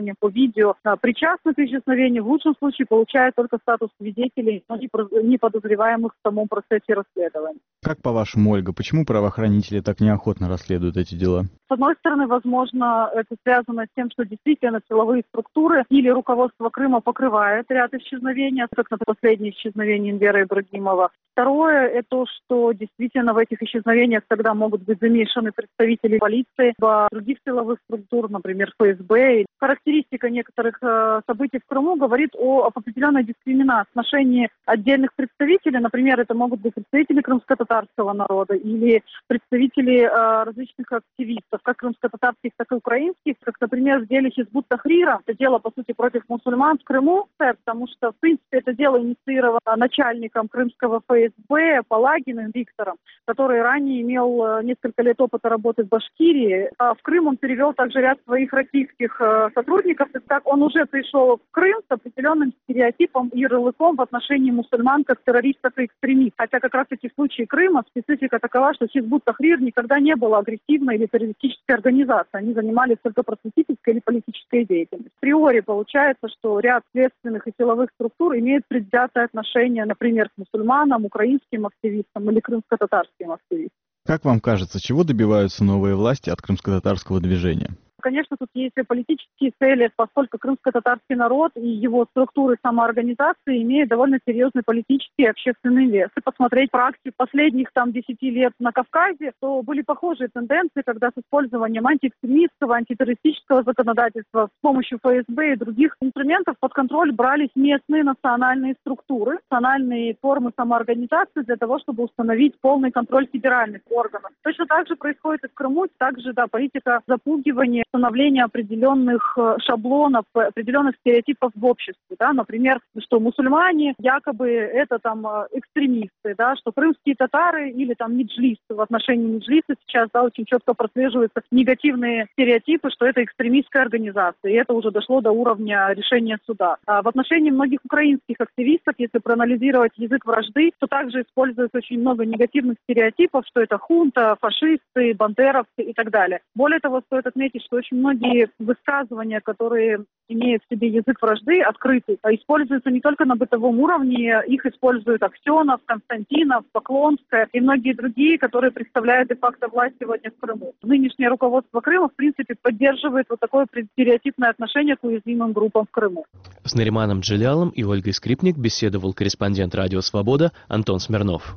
Speaker 8: опознания по видео причастны к исчезновению, в лучшем случае получают только статус свидетелей, но не подозреваемых в самом процессе расследования.
Speaker 6: Как по-вашему, Ольга, почему правоохранители так неохотно расследуют эти дела?
Speaker 8: С одной стороны, возможно, это связано с тем, что действительно силовые структуры или руководство Крыма покрывает ряд исчезновений, как на последнее исчезновение Инверы Ибрагимова. Второе, это то, что действительно в этих исчезновениях тогда могут быть замешаны представители полиции, других силовых структур, например, эф эс бэ. Характеристика некоторых э, событий в Крыму говорит о, об определенной дискриминации в отношении отдельных представителей. Например, это могут быть представители крымско-татарского народа или представители э, различных активистов, как крымско-татарских, так и украинских, как, например, в деле Хизбут Тахрира. Это дело, по сути, против мусульман в Крыму, потому что, в принципе, это дело инициировано начальником крымского эф эс бэ Палагиным Виктором, который ранее имел несколько лет опыта работы в Башкирии. А в Крым он перевел также ряд своих российских э, сотрудников. И так он уже пришел в Крым с определенным стереотипом и ярлыком в отношении мусульман как террористов и экстремистов. Хотя как раз-таки в случае Крыма специфика такова, что Хизбут Тахрир никогда не была агрессивной или террористической организацией. Они занимались только просветительской или политической деятельностью. Априори получается, что ряд следственных и силовых структур имеют предвзятое отношение, например, к мусульманам, украинским активистам или крымско-татарским активистам.
Speaker 6: Как вам кажется, чего добиваются новые власти от крымско-татарского движения?
Speaker 8: Конечно, тут есть и политические цели, поскольку крымско-татарский народ и его структуры самоорганизации имеют довольно серьезный политический и общественный вес. Если посмотреть практику последних там десяти лет на Кавказе, то были похожие тенденции, когда с использованием антиэкстремистского, антитеррористического законодательства с помощью эф эс бэ и других инструментов под контроль брались местные национальные структуры, национальные формы самоорганизации для того, чтобы установить полный контроль федеральных органов. Точно так же происходит и в Крыму, также да, политика запугивания, установление определенных шаблонов, определенных стереотипов в обществе, да, например, что мусульмане якобы это там экстремисты, да, что крымские татары или там меджлисты, в отношении меджлиста сейчас, да, очень четко прослеживаются негативные стереотипы, что это экстремистская организация, и это уже дошло до уровня решения суда. А в отношении многих украинских активистов, если проанализировать язык вражды, то также используется очень много негативных стереотипов, что это хунта, фашисты, бандеровцы и так далее. Более того, стоит отметить, что очень многие высказывания, которые имеют в себе язык вражды, открытый, используются не только на бытовом уровне, их используют Аксенов, Константинов, Поклонская и многие другие, которые представляют де-факто власть сегодня в Крыму. Нынешнее руководство Крыма, в принципе, поддерживает вот такое стереотипное отношение к уязвимым группам в Крыму.
Speaker 1: С Нариманом Джилялом и Ольгой Скрипник беседовал корреспондент «Радио Свобода» Антон Смирнов.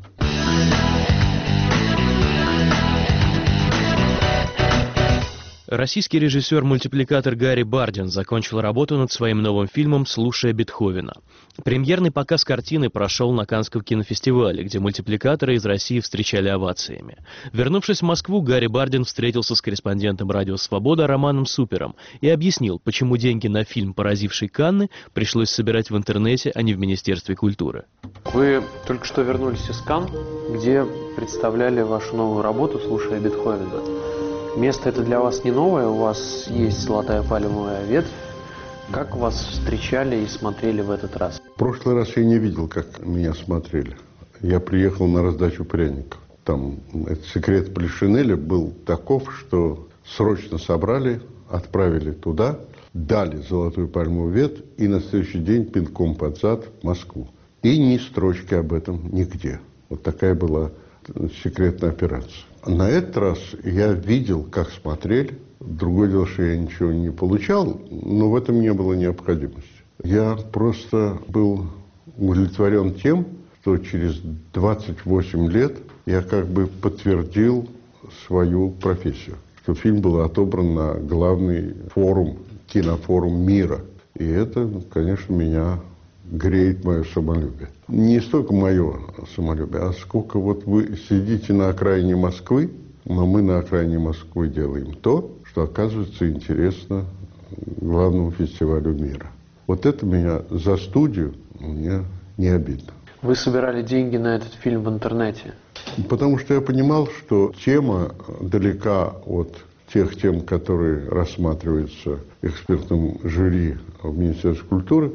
Speaker 1: Российский режиссер-мультипликатор Гарри Бардин закончил работу над своим новым фильмом «Слушая Бетховена». Премьерный показ картины прошел на Каннском кинофестивале, где мультипликаторы из России встречали овациями. Вернувшись в Москву, Гарри Бардин встретился с корреспондентом «Радио Свобода» Романом Супером и объяснил, почему деньги на фильм, поразивший Канны, пришлось собирать в интернете, а не в Министерстве культуры.
Speaker 9: Вы только что вернулись из Канн, где представляли вашу новую работу «Слушая Бетховена». Место это для вас не новое, у вас есть золотая пальмовая ветвь. Как вас встречали и смотрели в этот раз?
Speaker 10: В прошлый раз я не видел, как меня смотрели. Я приехал на раздачу пряников. Там этот секрет Полишинеля был таков, что срочно собрали, отправили туда, дали золотую пальмовую ветвь и на следующий день пинком под зад в Москву. И ни строчки об этом нигде. Вот такая была секретная операция. На этот раз я видел, как смотрели. Другое дело, что я ничего не получал, но в этом не было необходимости. Я просто был удовлетворен тем, что через двадцать восемь лет я как бы подтвердил свою профессию. Что фильм был отобран на главный форум, кинофорум мира. И это, конечно, меня греет мое самолюбие. Не столько мое самолюбие, а сколько вот вы сидите на окраине Москвы, но мы на окраине Москвы делаем то, что оказывается интересно главному фестивалю мира. Вот это меня за студию мне не обидно.
Speaker 9: Вы собирали деньги на этот фильм в интернете?
Speaker 10: Потому что я понимал, что тема далека от тех тем, которые рассматриваются экспертным жюри в Министерстве культуры.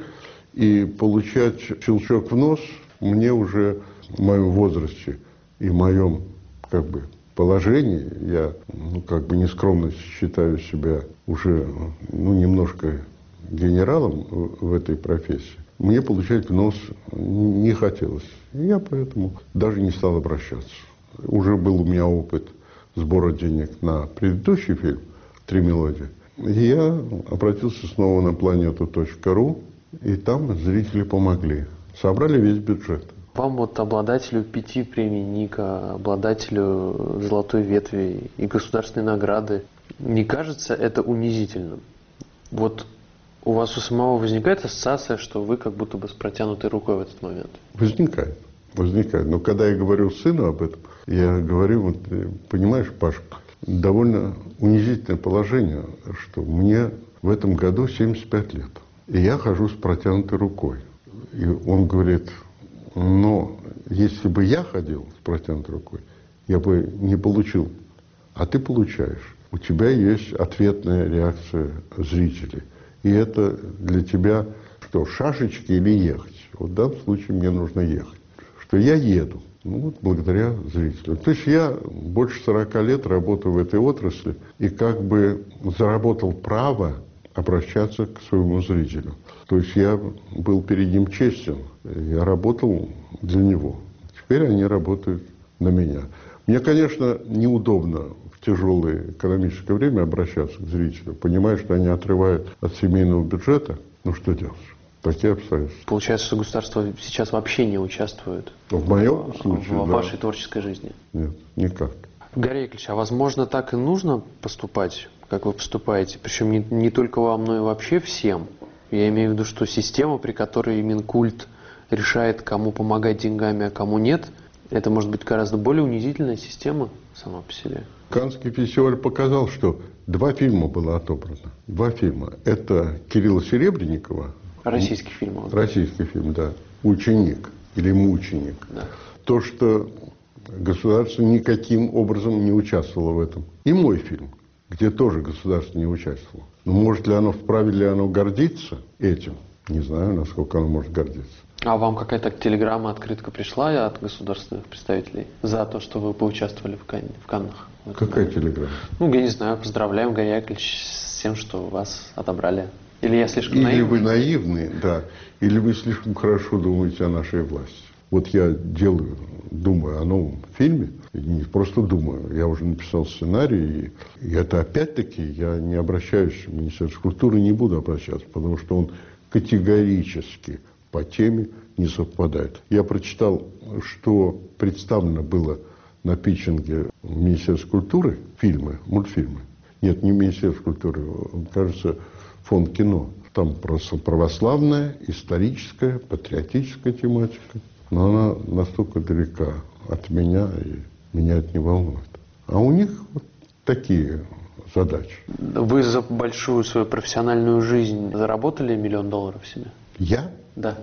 Speaker 10: И получать щелчок в нос мне уже в моем возрасте и в моем как бы положении, я ну, как бы нескромно считаю себя уже ну, немножко генералом в этой профессии, мне получать в нос не хотелось. И я поэтому даже не стал обращаться. Уже был у меня опыт сбора денег на предыдущий фильм «Три мелодии». И я обратился снова на планету точка ру, и там зрители помогли. Собрали весь бюджет.
Speaker 9: Вам, вот обладателю пяти премий Ника, обладателю «Золотой ветви» и государственной награды, не кажется это унизительным? Вот у вас у самого возникает ассоциация, что вы как будто бы с протянутой рукой в этот момент?
Speaker 10: Возникает. Возникает. Но когда я говорю сыну об этом, я говорю, вот, понимаешь, Паш, довольно унизительное положение, что мне в этом году семьдесят пять лет. И я хожу с протянутой рукой. И он говорит, но если бы я ходил с протянутой рукой, я бы не получил. А ты получаешь. У тебя есть ответная реакция зрителей. И это для тебя что, шашечки или ехать? Вот в данном случае мне нужно ехать. Что я еду. Ну, вот благодаря зрителям. То есть я больше сорока лет работаю в этой отрасли и как бы заработал право обращаться к своему зрителю. То есть я был перед ним честен. Я работал для него. Теперь они работают на меня. Мне, конечно, неудобно в тяжелое экономическое время обращаться к зрителю, понимая, что они отрывают от семейного бюджета. Ну, что делать? Такие обстоятельства.
Speaker 9: Получается, что государство сейчас вообще не участвует
Speaker 10: в моем случае,
Speaker 9: в
Speaker 10: да.
Speaker 9: вашей творческой жизни?
Speaker 10: Нет, никак.
Speaker 9: Гарри Яковлевич, а возможно так и нужно поступать, как вы поступаете? Причем не, не только вам, но и вообще всем. Я имею в виду, что система, при которой Минкульт решает, кому помогать деньгами, а кому нет, это может быть гораздо более унизительная система сама по себе.
Speaker 10: Каннский фестиваль показал, что два фильма было отобрано. Два фильма. Это Кирилла Серебренникова.
Speaker 9: Российский фильм.
Speaker 10: Российский фильм, да. «Ученик» или «Мученик».
Speaker 9: Да.
Speaker 10: То, что государство никаким образом не участвовало в этом. И мой фильм, где тоже государство не участвовало. Но может ли оно, вправе ли оно гордиться этим? Не знаю, насколько оно может гордиться.
Speaker 9: А вам какая-то телеграмма, открытка пришла от государственных представителей за то, что вы поучаствовали в, Кан... в Каннах?
Speaker 10: Какая телеграмма?
Speaker 9: Ну, я не знаю, поздравляем, Гарри Яковлевич, с тем, что вас отобрали. Или я слишком
Speaker 10: Или
Speaker 9: наивный?
Speaker 10: вы наивны, да, или вы слишком хорошо думаете о нашей власти. Вот я делаю, думаю о новом фильме, и не просто думаю, я уже написал сценарий, и, и это опять-таки я не обращаюсь в Министерство культуры, не буду обращаться, потому что он категорически по теме не совпадает. Я прочитал, что представлено было на питчинге в Министерстве культуры фильмы, мультфильмы. Нет, не Министерство культуры, кажется, Фонд кино. Там просто православная, историческая, патриотическая тематика. Но она настолько далека от меня, и меня это не волнует. А у них вот такие задачи.
Speaker 9: Вы за большую свою профессиональную жизнь заработали миллион долларов себе?
Speaker 10: Я?
Speaker 9: Да.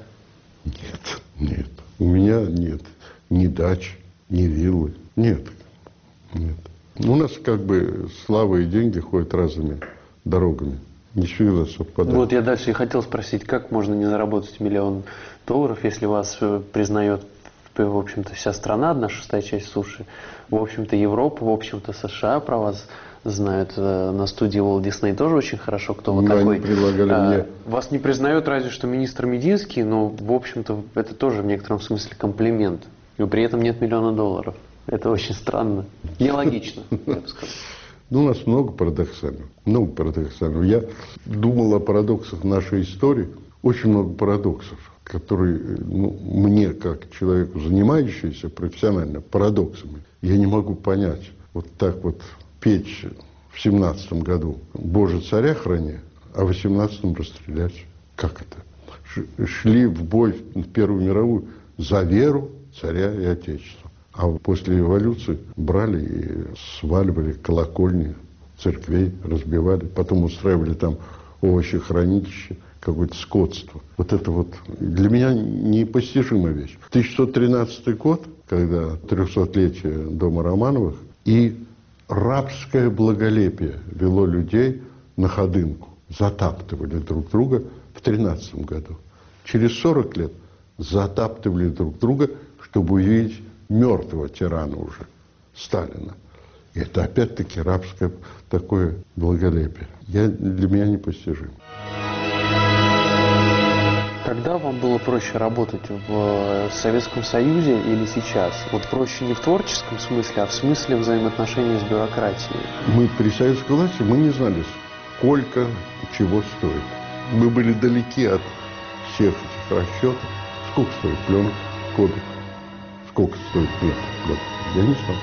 Speaker 10: Нет, нет. У меня нет ни дач, ни виллы. Нет, нет. У нас как бы слава и деньги ходят разными дорогами. Не всегда совпадает.
Speaker 9: Вот я дальше и хотел спросить, как можно не заработать миллион долларов, если вас признает, в общем-то, вся страна, одна шестая часть суши, в общем-то, Европа, в общем-то, США про вас знают. На студии Walt Disney тоже очень хорошо, кто вы такой.
Speaker 10: Они предлагали
Speaker 9: а,
Speaker 10: мне...
Speaker 9: Вас не признает разве что министр Мединский, но, в общем-то, это тоже в некотором смысле комплимент. И при этом нет миллиона долларов. Это очень странно. Нелогично, я бы сказал.
Speaker 10: Ну, у нас много парадоксального. Много парадоксального. Я думал о парадоксах нашей истории. Очень много парадоксов, которые, ну, мне, как человеку, занимающемуся профессионально парадоксами, я не могу понять. Вот так вот петь в семнадцатом году «Боже, царя храни», а в восемнадцатом расстрелять. Как это? Шли в бой в Первую мировую за веру, царя и отечества. А после революции брали и сваливали колокольни церквей, разбивали. Потом устраивали там овощехранилище, какое-то скотство. Вот это вот для меня непостижимая вещь. тысяча шестьсот тринадцатый год, когда трехсотлетие дома Романовых, и рабское благолепие вело людей на ходынку. Затаптывали друг друга в тринадцатом году. Через сорок лет затаптывали друг друга, чтобы увидеть мертвого тирана уже, Сталина. И это опять-таки рабское такое благолепие. Я, для меня непостижимо.
Speaker 9: Когда вам было проще работать, в Советском Союзе или сейчас? Вот проще не в творческом смысле, а в смысле взаимоотношений с бюрократией?
Speaker 10: Мы при советской власти, мы не знали, сколько чего стоит. Мы были далеки от всех этих расчетов. Сколько стоит пленка, кодек? Сколько стоит метр пленки? Я не знал.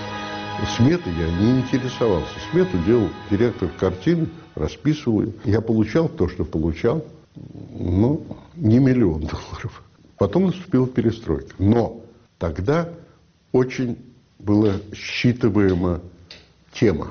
Speaker 10: Сметы я не интересовался. Смету делал директор картины, расписывал ее. Я получал то, что получал, но не миллион долларов. Потом наступила перестройка. Но тогда очень была считываема тема.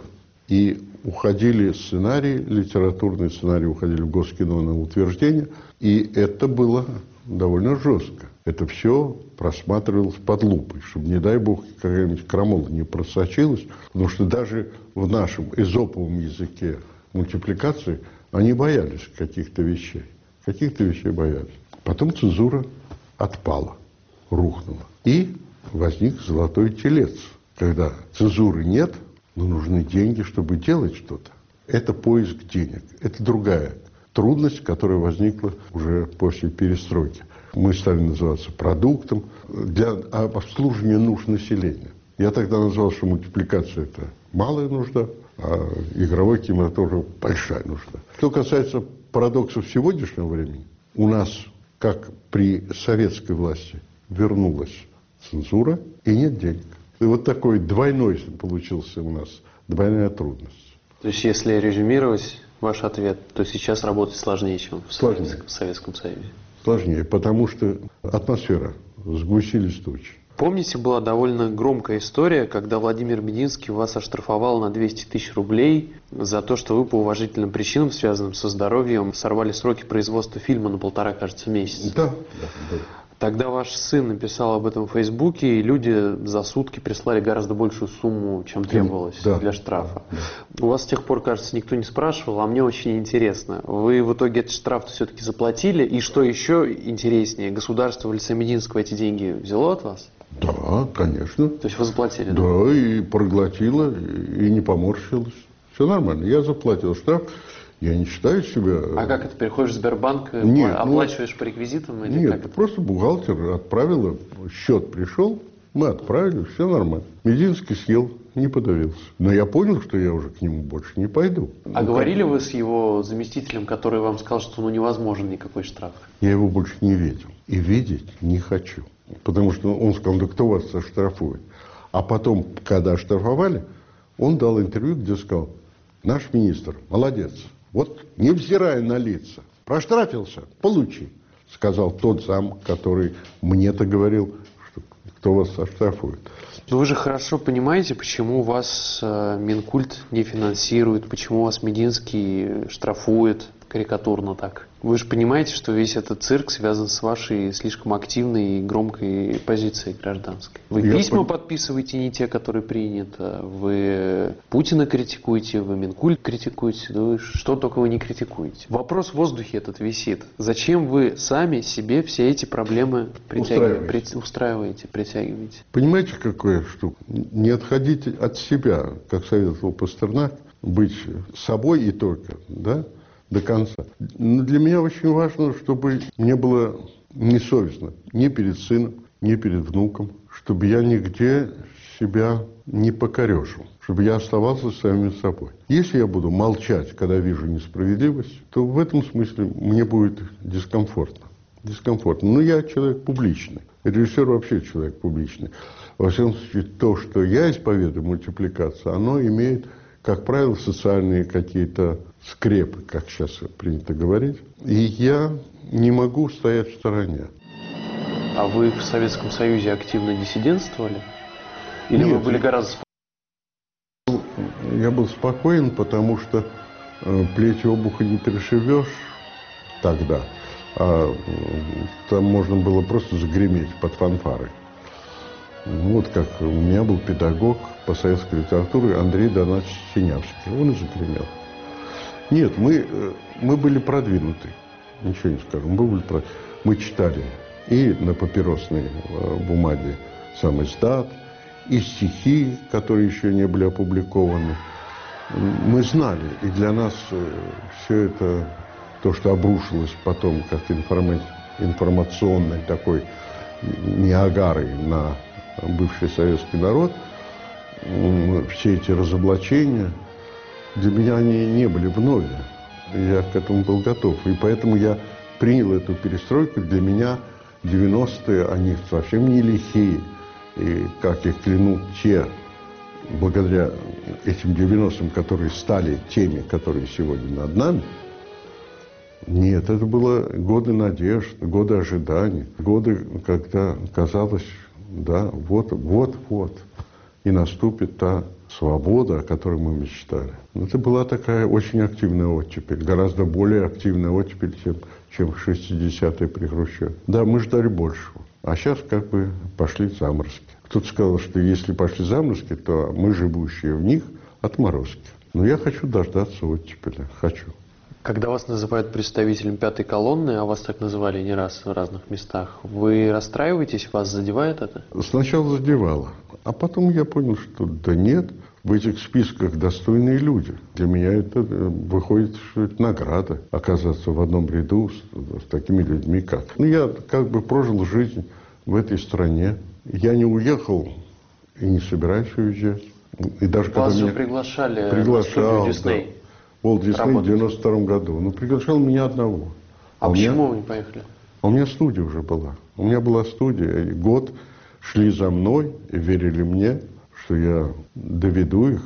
Speaker 10: И уходили сценарии, литературные сценарии уходили в Госкино на утверждение. И это было довольно жестко. Это все просматривалось под лупой, чтобы, не дай бог, какая-нибудь крамола не просочилась. Потому что даже в нашем эзоповом языке мультипликации они боялись каких-то вещей. Каких-то вещей боялись. Потом цензура отпала, рухнула. И возник золотой телец. Когда цензуры нет, но нужны деньги, чтобы делать что-то. Это поиск денег. Это другая трудность, которая возникла уже после перестройки. Мы стали называться продуктом для обслуживания нужд населения. Я тогда назвал, что мультипликация – это малая нужда, а игровой кинематограф – большая нужда. Что касается парадоксов сегодняшнего времени, у нас, как при советской власти, вернулась цензура и нет денег. И вот такой двойной получился у нас, двойная трудность.
Speaker 9: То есть, если резюмировать ваш ответ, то сейчас работать сложнее, чем в
Speaker 10: сложнее.
Speaker 9: Советском Союзе?
Speaker 10: Сложнее, потому что атмосфера, сгустились тучи.
Speaker 9: Помните, была довольно громкая история, когда Владимир Мединский вас оштрафовал на двести тысяч рублей за то, что вы по уважительным причинам, связанным со здоровьем, сорвали сроки производства фильма на полтора, кажется, месяца.
Speaker 10: Да, да, да.
Speaker 9: Тогда ваш сын написал об этом в Фейсбуке, и люди за сутки прислали гораздо большую сумму, чем требовалось да, для штрафа. Да, да. У вас с тех пор, кажется, никто не спрашивал, а мне очень интересно. Вы в итоге этот штраф все-таки заплатили? И что еще интереснее, государство в лице Мединского эти деньги взяло от вас?
Speaker 10: Да, конечно.
Speaker 9: То есть вы заплатили?
Speaker 10: Да, да? И проглотило, и не поморщилось. Все нормально. Я заплатил штраф. Я не считаю себя...
Speaker 9: А как это? Переходишь в Сбербанк,
Speaker 10: нет,
Speaker 9: оплачиваешь
Speaker 10: ну,
Speaker 9: по реквизитам? Или
Speaker 10: нет,
Speaker 9: как это?
Speaker 10: Просто бухгалтер отправила, счет пришел, мы отправили, все нормально. Мединский съел, не подавился. Но я понял, что я уже к нему больше не пойду.
Speaker 9: А
Speaker 10: ну,
Speaker 9: говорили
Speaker 10: как...
Speaker 9: вы с его заместителем, который вам сказал, что ну невозможен никакой штраф?
Speaker 10: Я его больше не видел. И видеть не хочу. Потому что он сказал, да кто вас оштрафует? А потом, когда оштрафовали, он дал интервью, где сказал, наш министр молодец. Вот, невзирая на лица, проштрафился, получи, сказал тот зам, который мне-то говорил, что кто вас оштрафует.
Speaker 9: Но вы же хорошо понимаете, почему вас э, Минкульт не финансирует, почему вас Мединский штрафует карикатурно так. Вы же понимаете, что весь этот цирк связан с вашей слишком активной и громкой позицией гражданской. Вы Я письма пон... подписываете не те, которые принято. Вы Путина критикуете, вы Минкульт критикуете. Да вы что только вы не критикуете. Вопрос в воздухе этот висит. Зачем вы сами себе все эти проблемы притягиваете, устраиваете, устраиваете, притягиваете?
Speaker 10: Понимаете, какая штука? Не отходите от себя, как советовал Пастернак, быть собой и только, да? До конца. Но для меня очень важно, чтобы мне было несовестно ни перед сыном, ни перед внуком, чтобы я нигде себя не покорежил, чтобы я оставался самим собой. Если я буду молчать, когда вижу несправедливость, то в этом смысле мне будет дискомфортно. Дискомфортно. Но я человек публичный. Режиссер вообще человек публичный. Во всяком случае, то, что я исповедую, мультипликация, оно имеет, как правило, социальные какие-то скрепы, как сейчас принято говорить. И я не могу стоять в стороне.
Speaker 9: А вы в Советском Союзе активно диссидентствовали? Или Нет, вы были гораздо
Speaker 10: спокойнее? Я был спокоен, потому что э, плеть обуха не перешивешь тогда. А э, там можно было просто загреметь под фанфары. Вот как у меня был педагог по советской литературе Андрей Донатович Синявский. Он и загремел. Нет, мы, мы были продвинуты, ничего не скажу, мы, были, мы читали и на папиросной бумаге сам издат, и стихи, которые еще не были опубликованы. Мы знали, и для нас все это, то, что обрушилось потом как информа... информационной такой Ниагарой на бывший советский народ, все эти разоблачения, для меня они не были вновь. Я к этому был готов. И поэтому я принял эту перестройку. Для меня девяностые, они совсем не лихие. И как их клянут те, благодаря этим девяностым, которые стали теми, которые сегодня над нами. Нет, это было годы надежд, годы ожиданий, годы, когда казалось, да, вот, вот, вот, и наступит та свобода, о которой мы мечтали. Это была такая очень активная оттепель, гораздо более активная оттепель, чем, чем в шестидесятые при Хрущеве. Да, мы ждали большего, а сейчас как бы пошли заморозки. Кто-то сказал, что если пошли заморозки, то мы, живущие в них, отморозки. Но я хочу дождаться оттепели, хочу.
Speaker 9: Когда вас называют представителем пятой колонны, а вас так называли не раз в разных местах, вы расстраиваетесь, вас задевает это?
Speaker 10: Сначала задевало, а потом я понял, что да нет, в этих списках достойные люди. Для меня это выходит, что это награда, оказаться в одном ряду с, с такими людьми, как. Ну, я как бы прожил жизнь в этой стране. Я не уехал и не собираюсь уезжать. И даже
Speaker 9: вас
Speaker 10: когда
Speaker 9: же
Speaker 10: меня
Speaker 9: приглашали
Speaker 10: приглашал,
Speaker 9: на студию Дисней.
Speaker 10: Да. Уолт Дисней в девяносто втором году. Ну, приглашал меня одного.
Speaker 9: А, а почему
Speaker 10: меня,
Speaker 9: вы не поехали?
Speaker 10: А у меня студия уже была. У меня была студия. И год шли за мной и верили мне, что я доведу их.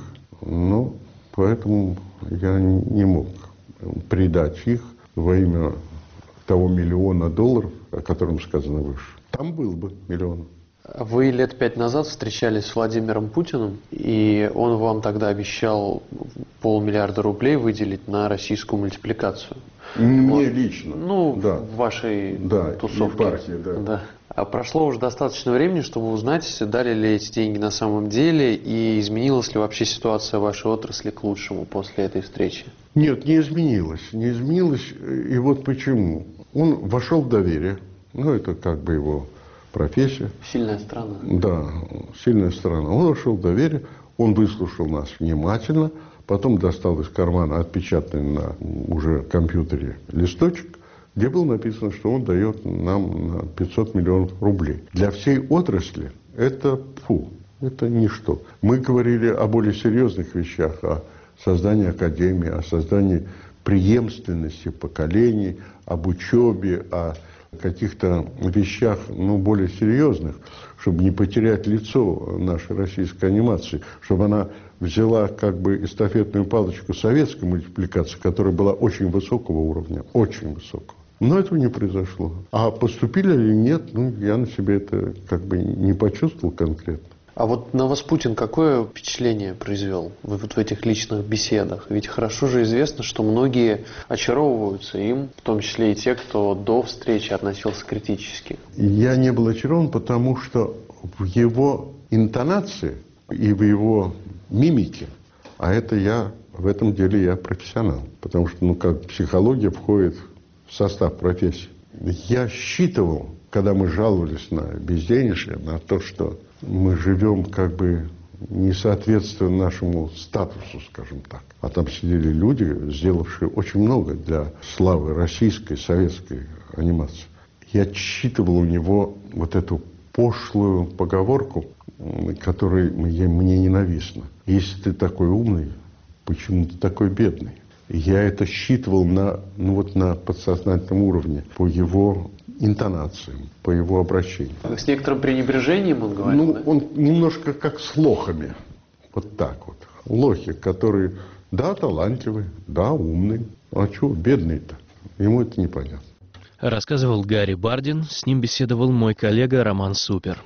Speaker 10: Но поэтому я не мог предать их во имя того миллиона долларов, о котором сказано выше. Там был бы миллион.
Speaker 9: Вы лет пять назад встречались с Владимиром Путиным, и он вам тогда обещал полмиллиарда рублей выделить на российскую мультипликацию.
Speaker 10: Мне
Speaker 9: вот.
Speaker 10: лично.
Speaker 9: Ну,
Speaker 10: да.
Speaker 9: в вашей
Speaker 10: да,
Speaker 9: тусовке.
Speaker 10: Партии, да.
Speaker 9: Да. А прошло уже достаточно времени, чтобы узнать, дали ли эти деньги на самом деле, и изменилась ли вообще ситуация вашей отрасли к лучшему после этой встречи?
Speaker 10: Нет, не изменилась. Не изменилась. И вот почему. Он вошел в доверие. Ну, это как бы его профессия.
Speaker 9: Сильная страна.
Speaker 10: Да, сильная страна. Он вошел в доверие, он выслушал нас внимательно, потом достал из кармана отпечатанный на уже компьютере листочек, где было написано, что он дает нам пятьсот миллионов рублей. Для всей отрасли это фу, это ничто. Мы говорили о более серьезных вещах, о создании академии, о создании преемственности поколений, об учебе, о каких-то вещах, ну, более серьезных, чтобы не потерять лицо нашей российской анимации, чтобы она взяла как бы эстафетную палочку советской мультипликации, которая была очень высокого уровня, очень высокого. Но этого не произошло. А поступили или нет, ну, я на себе это как бы не почувствовал конкретно.
Speaker 9: А вот на вас Путин какое впечатление произвел вот в этих личных беседах? Ведь хорошо же известно, что многие очаровываются им, в том числе и те, кто до встречи относился критически.
Speaker 10: Я не был очарован, потому что в его интонации и в его мимике, а это я, в этом деле я профессионал, потому что, ну, как психология входит в состав профессии. Я считывал, когда мы жаловались на безденежье, на то, что мы живем как бы не соответствуя нашему статусу, скажем так. А там сидели люди, сделавшие очень много для славы российской, советской анимации. Я считывал у него вот эту пошлую поговорку, которая мне ненавистна. Если ты такой умный, почему ты такой бедный? Я это считывал на, ну вот на подсознательном уровне, по его интонациям, по его обращению.
Speaker 9: С некоторым пренебрежением он говорил,
Speaker 10: Ну,
Speaker 9: да?
Speaker 10: он немножко как с лохами. Вот так вот. Лохи, которые, да, талантливые, да, умные. А чего бедный-то? Ему это непонятно.
Speaker 1: Рассказывал Гарри Бардин, с ним беседовал мой коллега Роман Супер.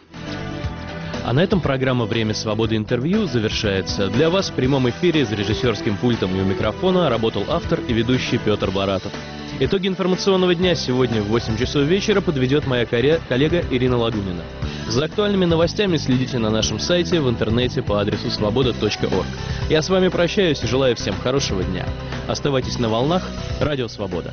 Speaker 1: А на этом программа «Время свободы. Интервью» завершается. Для вас в прямом эфире с режиссерским пультом и у микрофона работал автор и ведущий Петр Баратов. Итоги информационного дня сегодня в восемь часов вечера подведет моя коллега Ирина Лагунина. За актуальными новостями следите на нашем сайте в интернете по адресу свобода точка орг. Я с вами прощаюсь и желаю всем хорошего дня. Оставайтесь на волнах. Радио Свобода.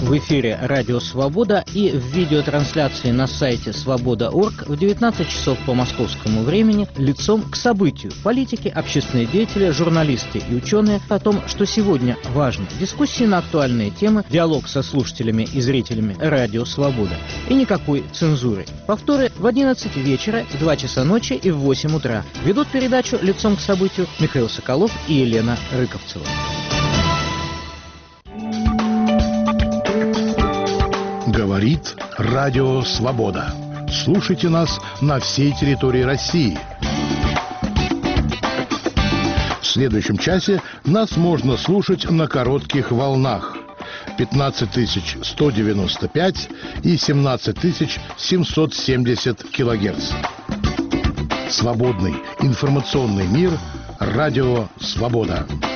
Speaker 11: в эфире «Радио Свобода» и в видеотрансляции на сайте свобода точка орг в девятнадцать часов по московскому времени лицом к событию. Политики, общественные деятели, журналисты и ученые о том, что сегодня важно. Дискуссии на актуальные темы, диалог со слушателями и зрителями «Радио Свобода». И никакой цензуры. Повторы в одиннадцать вечера, в два часа ночи и в восемь утра. Ведут передачу «Лицом к событию» Михаил Соколов и Елена Рыковцева.
Speaker 12: Говорит Радио Свобода. Слушайте нас на всей территории России. В следующем часе нас можно слушать на коротких волнах пятнадцать тысяч сто девяносто пять и семнадцать тысяч семьсот семьдесят килогерц. Свободный информационный мир. Радио Свобода.